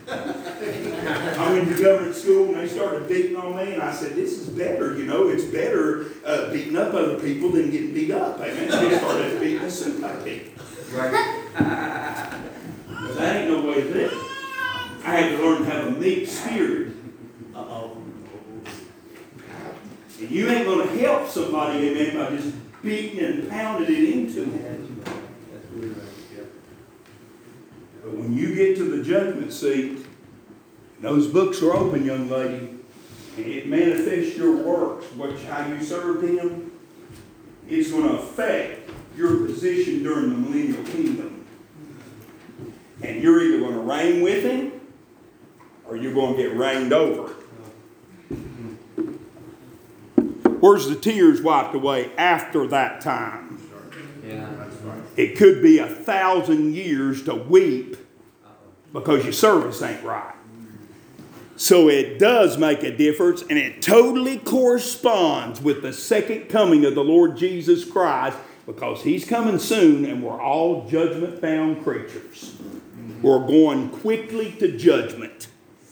I went to government school and they started beating on me, and I said, this is better, you know, it's better beating up other people than getting beat up. Amen. They started beating us and people. Right. But that ain't no way to live. I had to learn to have a meek spirit. Uh-oh. And you ain't going to help somebody, amen, by just beating and pounding it into them. But when you get to the judgment seat, those books are open, young lady, and it manifests your works, how you served Him. It's going to affect your position during the millennial kingdom. And you're either going to reign with Him, or you're going to get reigned over. Where's the tears wiped away after that time? Yeah, that's right. It could be 1,000 years to weep because your service ain't right. So it does make a difference, and it totally corresponds with the second coming of the Lord Jesus Christ, because He's coming soon, and we're all judgment-bound creatures. We're going quickly to judgment.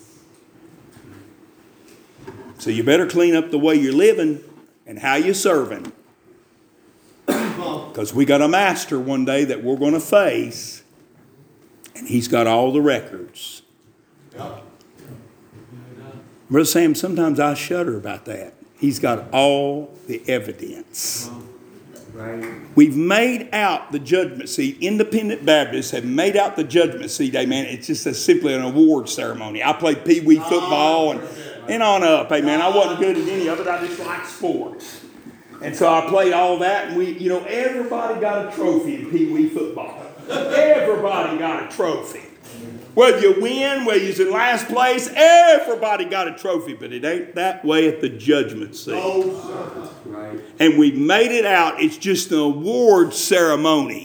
So you better clean up the way you're living and how you're serving. Because we got a master one day that we're going to face, and He's got all the records. Yep. Brother Sam, sometimes I shudder about that. He's got all the evidence. Right. We've made out the judgment seat. Independent Baptists have made out the judgment seat, amen. It's just simply an award ceremony. I played pee-wee football and on up, amen. I wasn't good at any of it. I just liked sports. And so I played all that, and everybody got a trophy in pee-wee football. Everybody got a trophy. Whether you win, whether you're in last place, everybody got a trophy. But it ain't that way at the judgment seat. Oh, right. And we've made it out. It's just an award ceremony.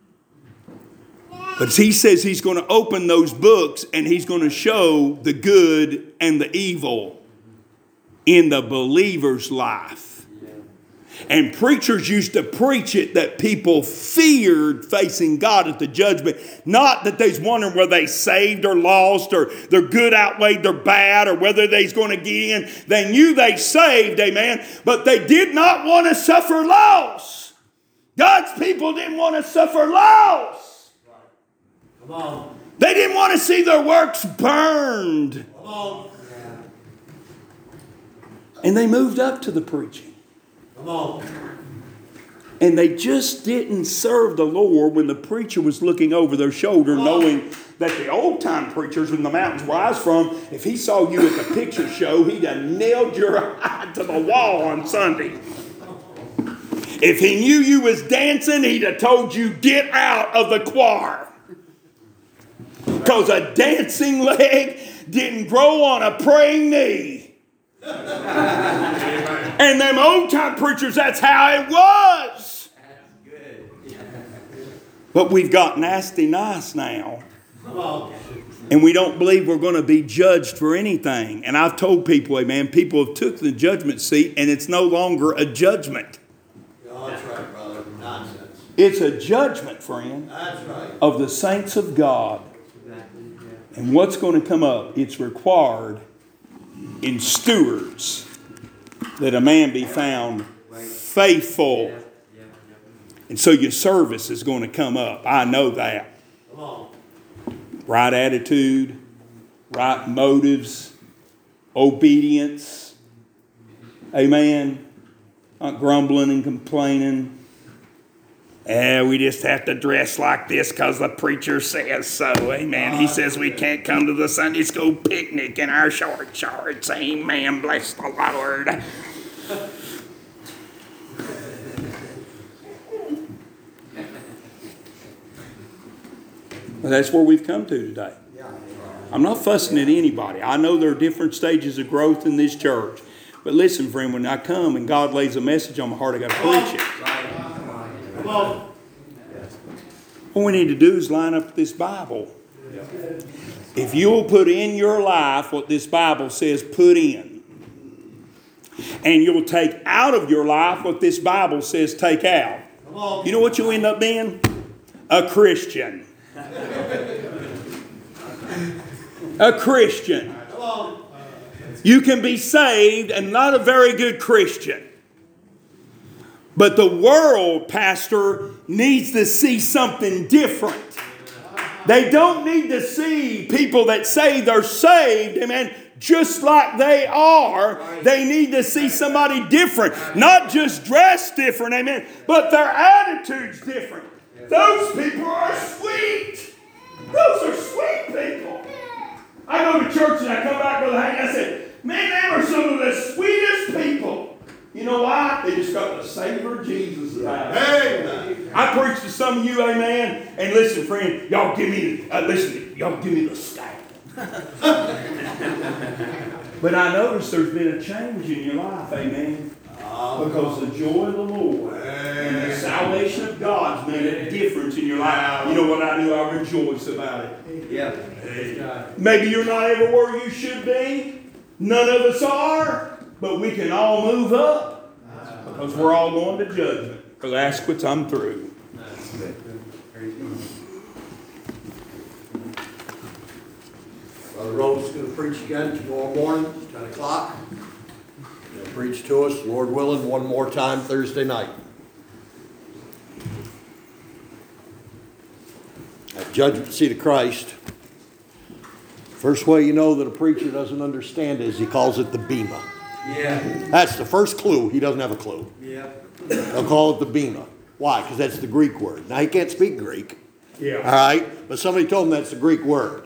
But He says He's going to open those books, and He's going to show the good and the evil in the believer's life. And preachers used to preach it that people feared facing God at the judgment. Not that they's wondering whether they saved or lost, or their good outweighed their bad, or whether they's going to get in. They knew they saved, amen, but they did not want to suffer loss. God's people didn't want to suffer loss. Come on. They didn't want to see their works burned. Come on. And they moved up to the preaching. Come on. And they just didn't serve the Lord when the preacher was looking over their shoulder, knowing that the old-time preachers in the mountains where I was from, if he saw you at the picture show, he'd have nailed your eye to the wall on Sunday. If he knew you was dancing, he'd have told you, get out of the choir. Because a dancing leg didn't grow on a praying knee. And them old-time preachers, that's how it was. But we've got nasty nice now. And we don't believe we're going to be judged for anything. And I've told people, amen, people have took the judgment seat, and it's no longer a judgment. That's right, brother. Nonsense. It's a judgment, friend, That's right. of the saints of God. And what's going to come up? It's required in stewards that a man be found faithful. And so your service is going to come up. I know that. Come on. Right attitude, right motives, obedience. Amen. Not grumbling and complaining. And we just have to dress like this because the preacher says so. Amen. He says we can't come to the Sunday school picnic in our short shorts. Amen. Bless the Lord. Well, that's where we've come to today. I'm not fussing at anybody. I know there are different stages of growth in this church. But listen, friend, when I come and God lays a message on my heart, I got to preach it. Come on. What we need to do is line up this Bible. If you'll put in your life what this Bible says put in, and you'll take out of your life what this Bible says take out, you know what you'll end up being? A Christian. A Christian. You can be saved and not a very good Christian. But the world, Pastor, needs to see something different. They don't need to see people that say they're saved, amen, just like they are. They need to see somebody different. Not just dressed different, amen, but their attitude's different. Those people are sweet. Those are sweet people. I go to church and I come back, Brother Hank, and I said, man, they were some of the sweetest people. You know why? They just got the savor of Jesus about it. I preach to some of you, amen. And listen, friend, y'all give me the staff. But I notice there's been a change in your life, amen. Because the joy of the Lord and the salvation of God's made a difference in your life. You know what I do? I rejoice about it. Yeah. Maybe you're not everywhere you should be. None of us are. But we can all move up. Because we're all going to judgment. Brother Asquith, I'm through. Brother Rhodes is going to preach again tomorrow morning, 10 o'clock. He'll preach to us, Lord willing, one more time Thursday night. At Judgment Seat of Christ, first way you know that a preacher doesn't understand is he calls it the bema. Yeah. That's the first clue. He doesn't have a clue. Yeah. They'll call it the bema. Why? Because that's the Greek word. Now, he can't speak Greek. Yeah. All right? But somebody told him that's the Greek word.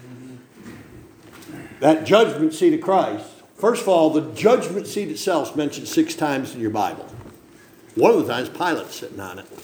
That judgment seat of Christ. First of all, the judgment seat itself is mentioned 6 times in your Bible. One of the times, Pilate's sitting on it.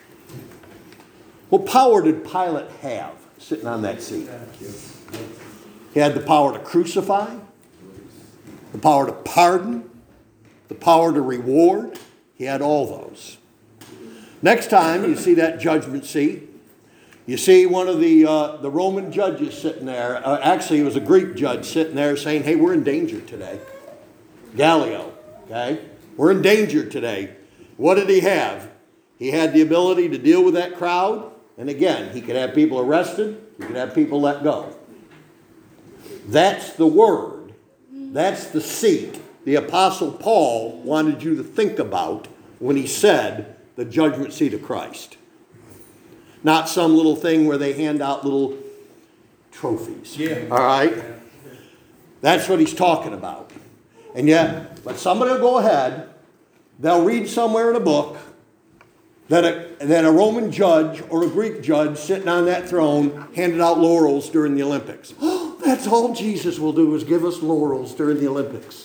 What power did Pilate have sitting on that seat? He had the power to crucify, the power to pardon, the power to reward. He had all those. Next time you see that judgment seat, you see one of the Roman judges sitting there. Actually, it was a Greek judge sitting there saying, hey, we're in danger today. Gallio, okay? We're in danger today. What did he have? He had the ability to deal with that crowd. And again, he could have people arrested. He could have people let go. That's the word. That's the seat the Apostle Paul wanted you to think about when he said the judgment seat of Christ. Not some little thing where they hand out little trophies. Yeah. All right? That's what he's talking about. And yet, but somebody will go ahead, they'll read somewhere in a book that a Roman judge or a Greek judge sitting on that throne handed out laurels during the Olympics. That's all Jesus will do is give us laurels during the Olympics.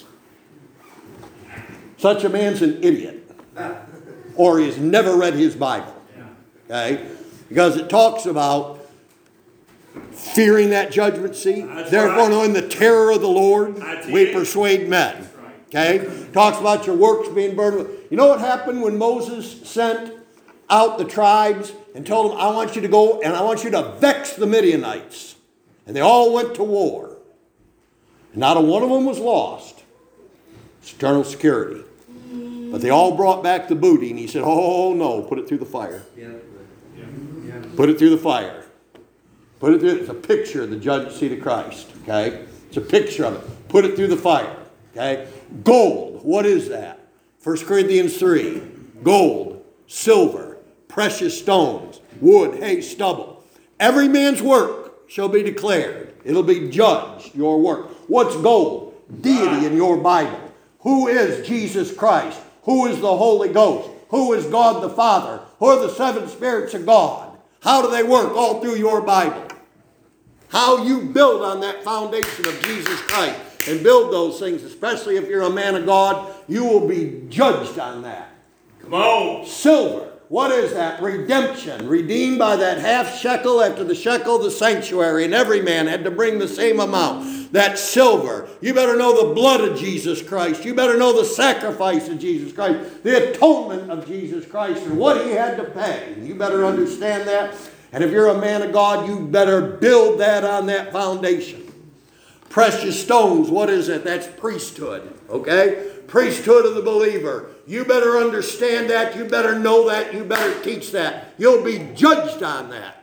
Such a man's an idiot. Or he has never read his Bible. Okay? Because it talks about fearing that judgment seat. Therefore, knowing the terror of the Lord, we persuade men. Okay? Talks about your works being burned with. You know what happened when Moses sent out the tribes and told them, I want you to go and I want you to vex the Midianites. And they all went to war. And not a one of them was lost. It's eternal security. But they all brought back the booty. And he said, oh no, put it through the fire. Put it through the fire. Put it through. It's a picture of the judgment seat of Christ. Okay? It's a picture of it. Put it through the fire. Okay? Gold. What is that? 1 Corinthians 3. Gold, silver, precious stones, wood, hay, stubble. Every man's work shall be declared. It'll be judged, your work. What's gold? Deity in your Bible. Who is Jesus Christ? Who is the Holy Ghost? Who is God the Father? Who are the seven spirits of God? How do they work all through your Bible? How you build on that foundation of Jesus Christ and build those things, especially if you're a man of God, you will be judged on that. Come on. Silver. What is that? Redemption. Redeemed by that half shekel after the shekel of the sanctuary. And every man had to bring the same amount. That silver. You better know the blood of Jesus Christ. You better know the sacrifice of Jesus Christ. The atonement of Jesus Christ and what he had to pay. You better understand that. And if you're a man of God, you better build that on that foundation. Precious stones. What is it? That's priesthood. Okay? Priesthood of the believer. You better understand that. You better know that. You better teach that. You'll be judged on that.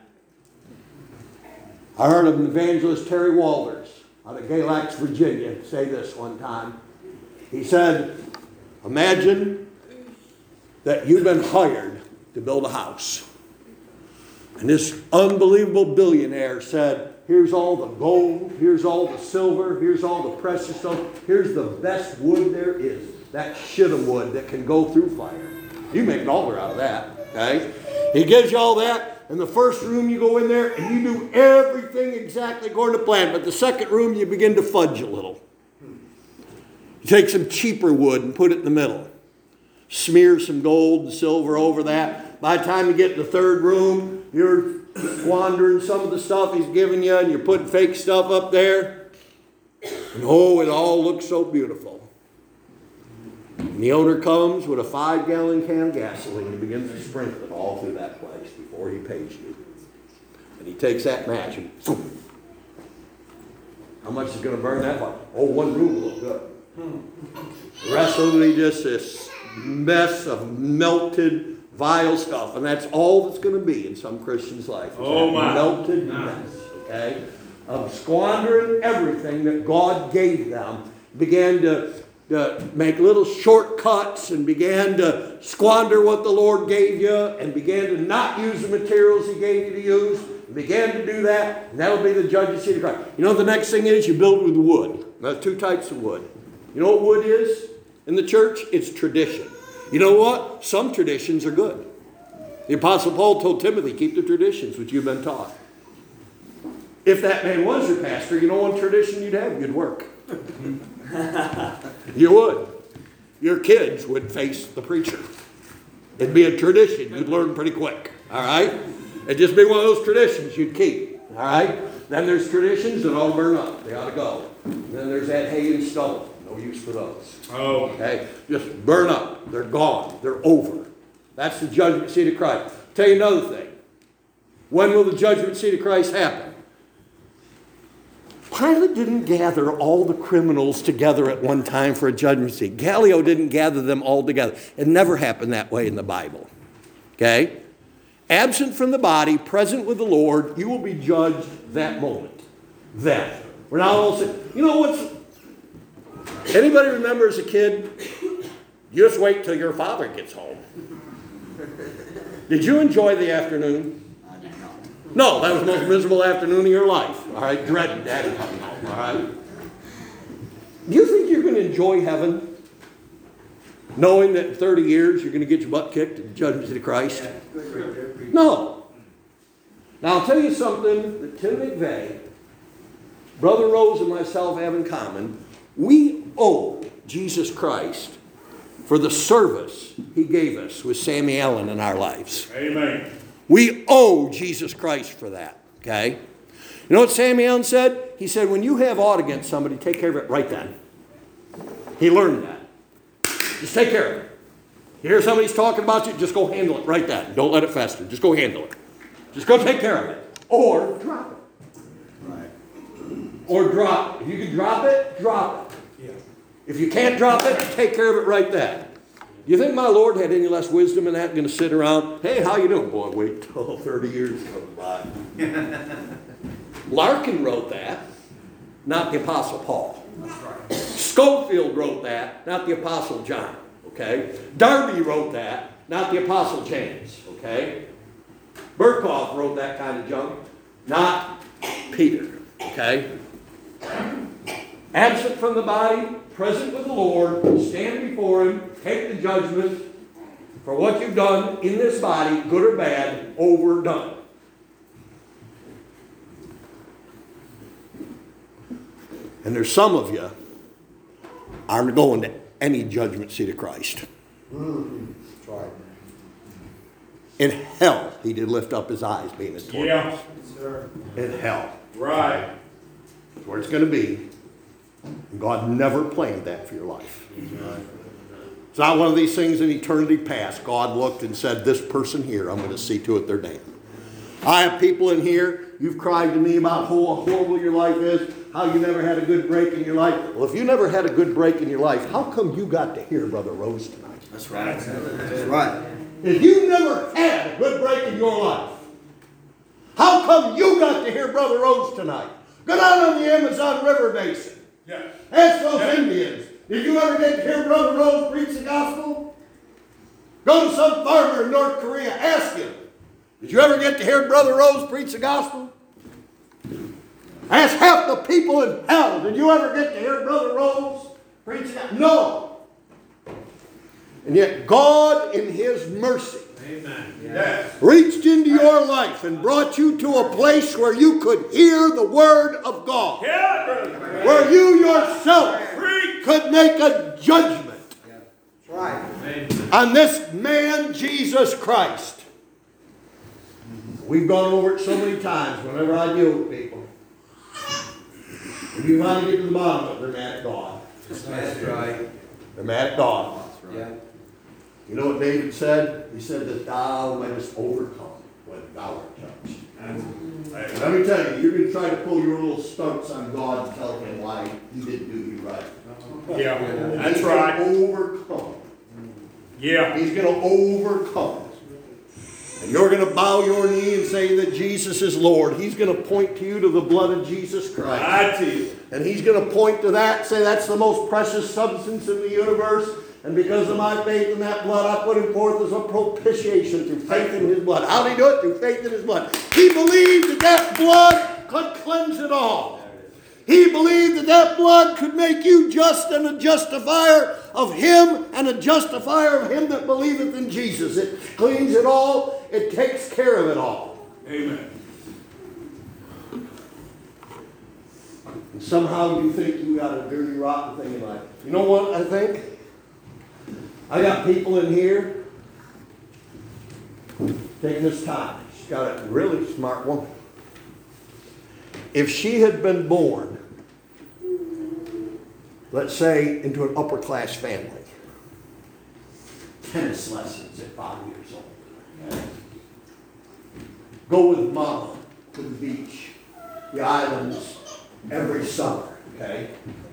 I heard of an evangelist, Terry Walters, out of Galax, Virginia, say this one time. He said, imagine that you've been hired to build a house. And this unbelievable billionaire said, here's all the gold, here's all the silver, here's all the precious stone, here's the best wood there is. That shittim wood that can go through fire. You make an altar out of that, okay? He gives you all that. In the first room you go in there and you do everything exactly according to plan. But the second room you begin to fudge a little. You take some cheaper wood and put it in the middle. Smear some gold and silver over that. By the time you get to the third room, you're squandering some of the stuff he's giving you and you're putting fake stuff up there. And oh, it all looks so beautiful. And the owner comes with a 5-gallon can of gasoline and begins to sprinkle it all through that place before he pays you. And he takes that match and boom. How much is going to burn that one? Oh, one room will look good. The rest of it is just this mess of melted, vile stuff. And that's all that's going to be in some Christian's life. Oh, my. Melted mess, okay? Of squandering everything that God gave them. Began to make little shortcuts and began to squander what the Lord gave you and began to not use the materials he gave you to use. And began to do that, and that'll be the judgment seat of Christ. You know what the next thing is? You build with wood. There's 2 types of wood. You know what wood is in the church? It's tradition. You know what? Some traditions are good. The Apostle Paul told Timothy, keep the traditions which you've been taught. If that man was your pastor, you know what tradition you'd have? You'd work. You would. Your kids would face the preacher. It'd be a tradition you'd learn pretty quick. All right? It'd just be one of those traditions you'd keep. All right? Then there's traditions that all burn up. They ought to go. And then there's that hay and stubble. No use for those. Oh. Okay? Just burn up. They're gone. They're over. That's the judgment seat of Christ. Tell you another thing. When will the judgment seat of Christ happen? Pilate didn't gather all the criminals together at one time for a judgment seat. Gallio didn't gather them all together. It never happened that way in the Bible. Okay? Absent from the body, present with the Lord, you will be judged that moment. Then. We're not all saying, you know what's... Anybody remember as a kid, you just wait till your father gets home. Did you enjoy the afternoon? No, that was the most miserable afternoon of your life. All right, dreading Daddy coming home. All right. Do you think you're going to enjoy heaven, knowing that in 30 years you're going to get your butt kicked at the judgment seat of Christ? No. Now I'll tell you something that Tim McVeigh, Brother Rose, and myself have in common. We owe Jesus Christ for the service he gave us with Sammy Allen in our lives. Amen. We owe Jesus Christ for that, okay? You know what Sammy Allen said? He said, when you have aught against somebody, take care of it right then. He learned that. Just take care of it. You hear somebody's talking about you, just go handle it right then. Don't let it fester. Just go handle it. Just go take care of it. Or drop it. Right. Or drop it. If you can drop it, drop it. Yeah. If you can't drop it, take care of it right then. Do you think my Lord had any less wisdom in that? Going to sit around, hey, how you doing? Boy, wait till 30 years goes by. Larkin wrote that, not the Apostle Paul. Right. Schofield wrote that, not the Apostle John. Okay? Darby wrote that, not the Apostle James. Okay? Burkhoff wrote that kind of junk, not Peter. Okay? Absent from the body, present with the Lord, stand before him, take the judgment, for what you've done in this body, good or bad, overdone. And there's some of you aren't going to any judgment seat of Christ. That's right. In hell, he did lift up his eyes, being in torment. Yeah. Sir. In hell. Right. That's where it's going to be. God never planned that for your life. It's not one of these things in eternity past. God looked and said, this person here, I'm going to see to it they're damned. I have people in here, you've cried to me about how horrible your life is, how you never had a good break in your life. Well, if you never had a good break in your life, how come you got to hear Brother Rose tonight? That's right. That's right. If you never had a good break in your life, how come you got to hear Brother Rose tonight? Go down on the Amazon River Basin. Yeah. Ask those Indians. Did you ever get to hear Brother Rose preach the gospel? Go to some farmer in North Korea. Ask him. Did you ever get to hear Brother Rose preach the gospel? Ask half the people in hell. Did you ever get to hear Brother Rose preach the gospel? No. And yet God in His mercy reached into your life and brought you to a place where you could hear the Word of God. Where you yourself could make a judgment on this man, Jesus Christ. We've gone over it so many times whenever I deal with people. When you finally get to the bottom of it, they're mad at God. That's right. They're mad at God. Yeah. You know what David said? He said that thou mightest overcome when thou art judged. Let me tell you, you're going to try to pull your little stunts on God and tell Him why He didn't do you right. Yeah. That's He's right. going to overcome. Yeah. He's going to overcome. And you're going to bow your knee and say that Jesus is Lord. He's going to point to you to the blood of Jesus Christ. I tell you. And He's going to point to that, say that's the most precious substance in the universe. And because of my faith in that blood, I put Him forth as a propitiation through faith in His blood. How did He do it? Through faith in His blood. He believed that that blood could cleanse it all. He believed that that blood could make you just and a justifier of Him and a justifier of him that believeth in Jesus. It cleans it all. It takes care of it all. Amen. And somehow you think you got a dirty, rotten thing in life. You know what I think? I got people in here taking this time. She's got a really smart woman. If she had been born, let's say, into an upper class family, tennis lessons at 5 years old. Okay? Go with Mama to the beach, the islands, every summer. Okay?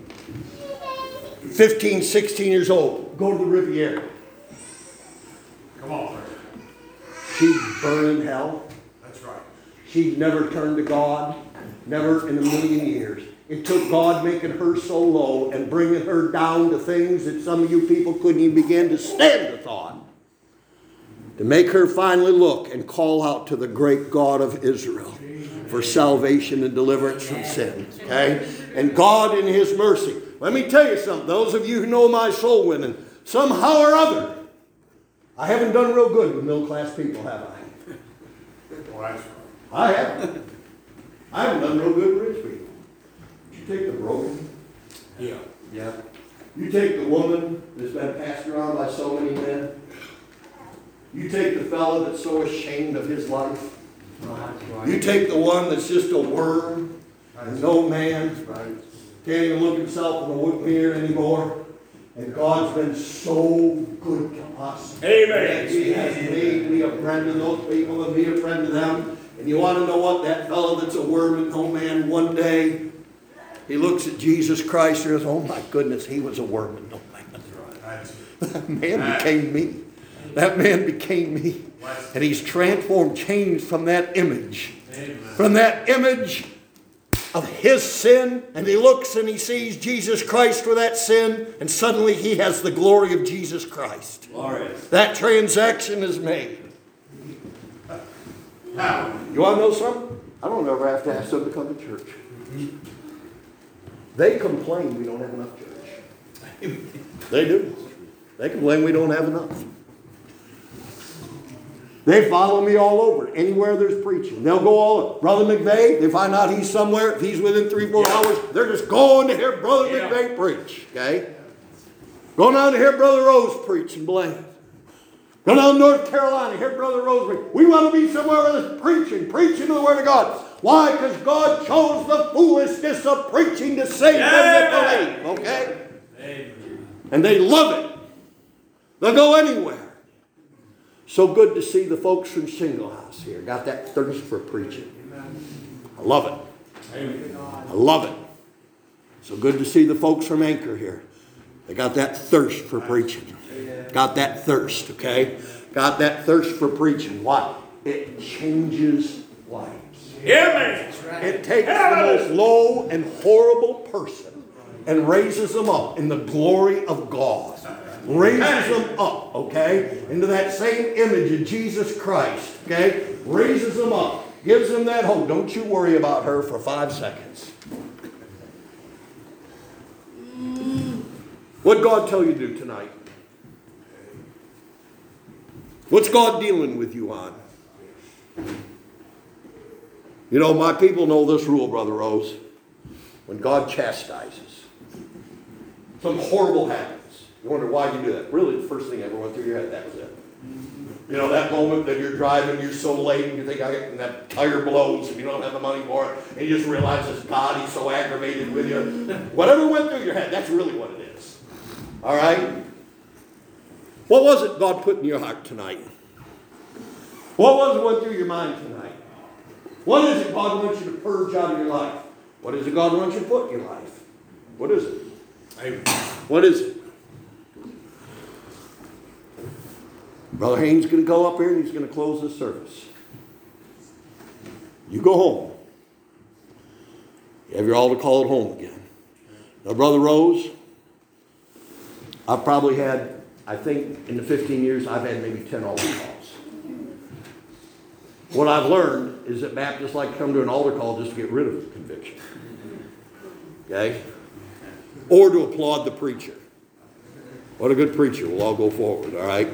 15, 16 years old, go to the Riviera. Come on. She'd burn in hell. That's right. She'd never turn to God. Never in a million years. It took God making her so low and bringing her down to things that some of you people couldn't even begin to stand the thought. To make her finally look and call out to the great God of Israel for salvation and deliverance from sin. Okay? And God in His mercy. Let me tell you something. Those of you who know my soul winning, somehow or other, I haven't done real good with middle class people, have I? Well, that's right. I haven't. I haven't done real good with rich people. You take the broken. Yeah. Yeah. You take the woman that's been passed around by so many men. You take the fella that's so ashamed of his life. You take the one that's just a worm and no man. Can't even look himself in the mirror anymore. And God's been so good to us. Amen. And He has made me a friend of those people and be a friend of them. And you want to know what? That fellow that's a worm and no man, one day, he looks at Jesus Christ and says, oh my goodness, he was a worm and no man. That man became me. That man became me. And he's transformed, changed from that image. From that image of his sin. And he looks and he sees Jesus Christ for that sin. And suddenly he has the glory of Jesus Christ. That transaction is made. You want to know something? I don't ever have to ask them to come to church. They complain we don't have enough church. They do. They complain we don't have enough. They follow me all over. Anywhere there's preaching, they'll go all over. Brother McVeigh, they find out he's somewhere. If he's within 3-4 hours, they're just going to hear Brother McVeigh preach. Okay? Going down to hear Brother Rose preach in Blaine. Go down to North Carolina, hear Brother Rose preach. We want to be somewhere where there's preaching the Word of God. Why? Because God chose the foolishness of preaching to save them that believe. Okay? And they love it. They'll go anywhere. So good to see the folks from Shingle House here. Got that thirst for preaching. I love it. I love it. So good to see the folks from Anchor here. They got that thirst for preaching. Got that thirst, okay? Got that thirst for preaching. Why? It changes lives. Yeah, man. It takes the most low and horrible person and raises them up in the glory of God. Raises them up, okay? Into that same image of Jesus Christ, okay? Raises them up. Gives them that hope. Don't you worry about her for 5 seconds. What'd God tell you to do tonight? What's God dealing with you on? You know, my people know this rule, Brother Rose. When God chastises, some horrible happens. You wonder why you do that. Really, the first thing ever went through your head, that was it. You know, that moment that you're driving, you're so late, and you think, and that tire blows, and you don't have the money for it, and you just realize it's God, he's so aggravated with you. Whatever went through your head, that's really what it is. All right? What was it God put in your heart tonight? What was it went through your mind tonight? What is it God wants you to purge out of your life? What is it God wants you to put in your life? What is it? What is it? Brother Haynes is going to go up here and he's going to close this service. You go home. You have your altar call at home again. Now, Brother Rose, I've probably had, I think in the 15 years, I've had maybe 10 altar calls. What I've learned is that Baptists like to come to an altar call just to get rid of the conviction. Okay? Or to applaud the preacher. What a good preacher. We'll all go forward, all right?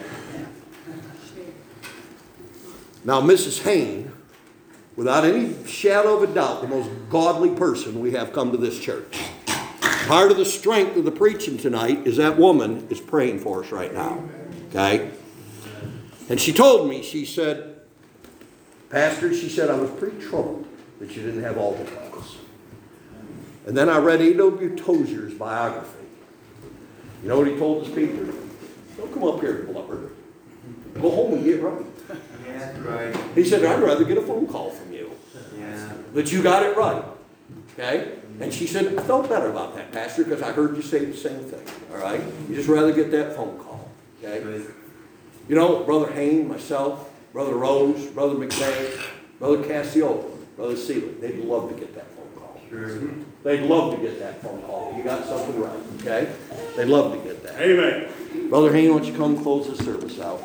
Now, Mrs. Hayne, without any shadow of a doubt, the most godly person we have come to this church. Part of the strength of the preaching tonight is that woman is praying for us right now. Okay? And she told me, she said, Pastor, she said, I was pretty troubled that you didn't have altar calls. And then I read A.W. Tozer's biography. You know what he told his people? Don't come up here, blubber. Go home and get right. Yeah, right. He said, I'd rather get a phone call from you. Yeah. That you got it right. Okay? And she said, I felt better about that, Pastor, because I heard you say the same thing. All right? You just rather get that phone call. Okay? You know, Brother Hayne, myself, Brother Rose, Brother McVeigh, Brother Cassiola, Brother Seeley, they'd love to get that phone call. Sure. They'd love to get that phone call. You got something right. Okay? They'd love to get that. Amen. Brother Hayne, why don't you come close the service out?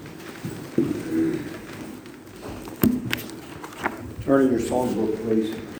Turn in your songbook, please.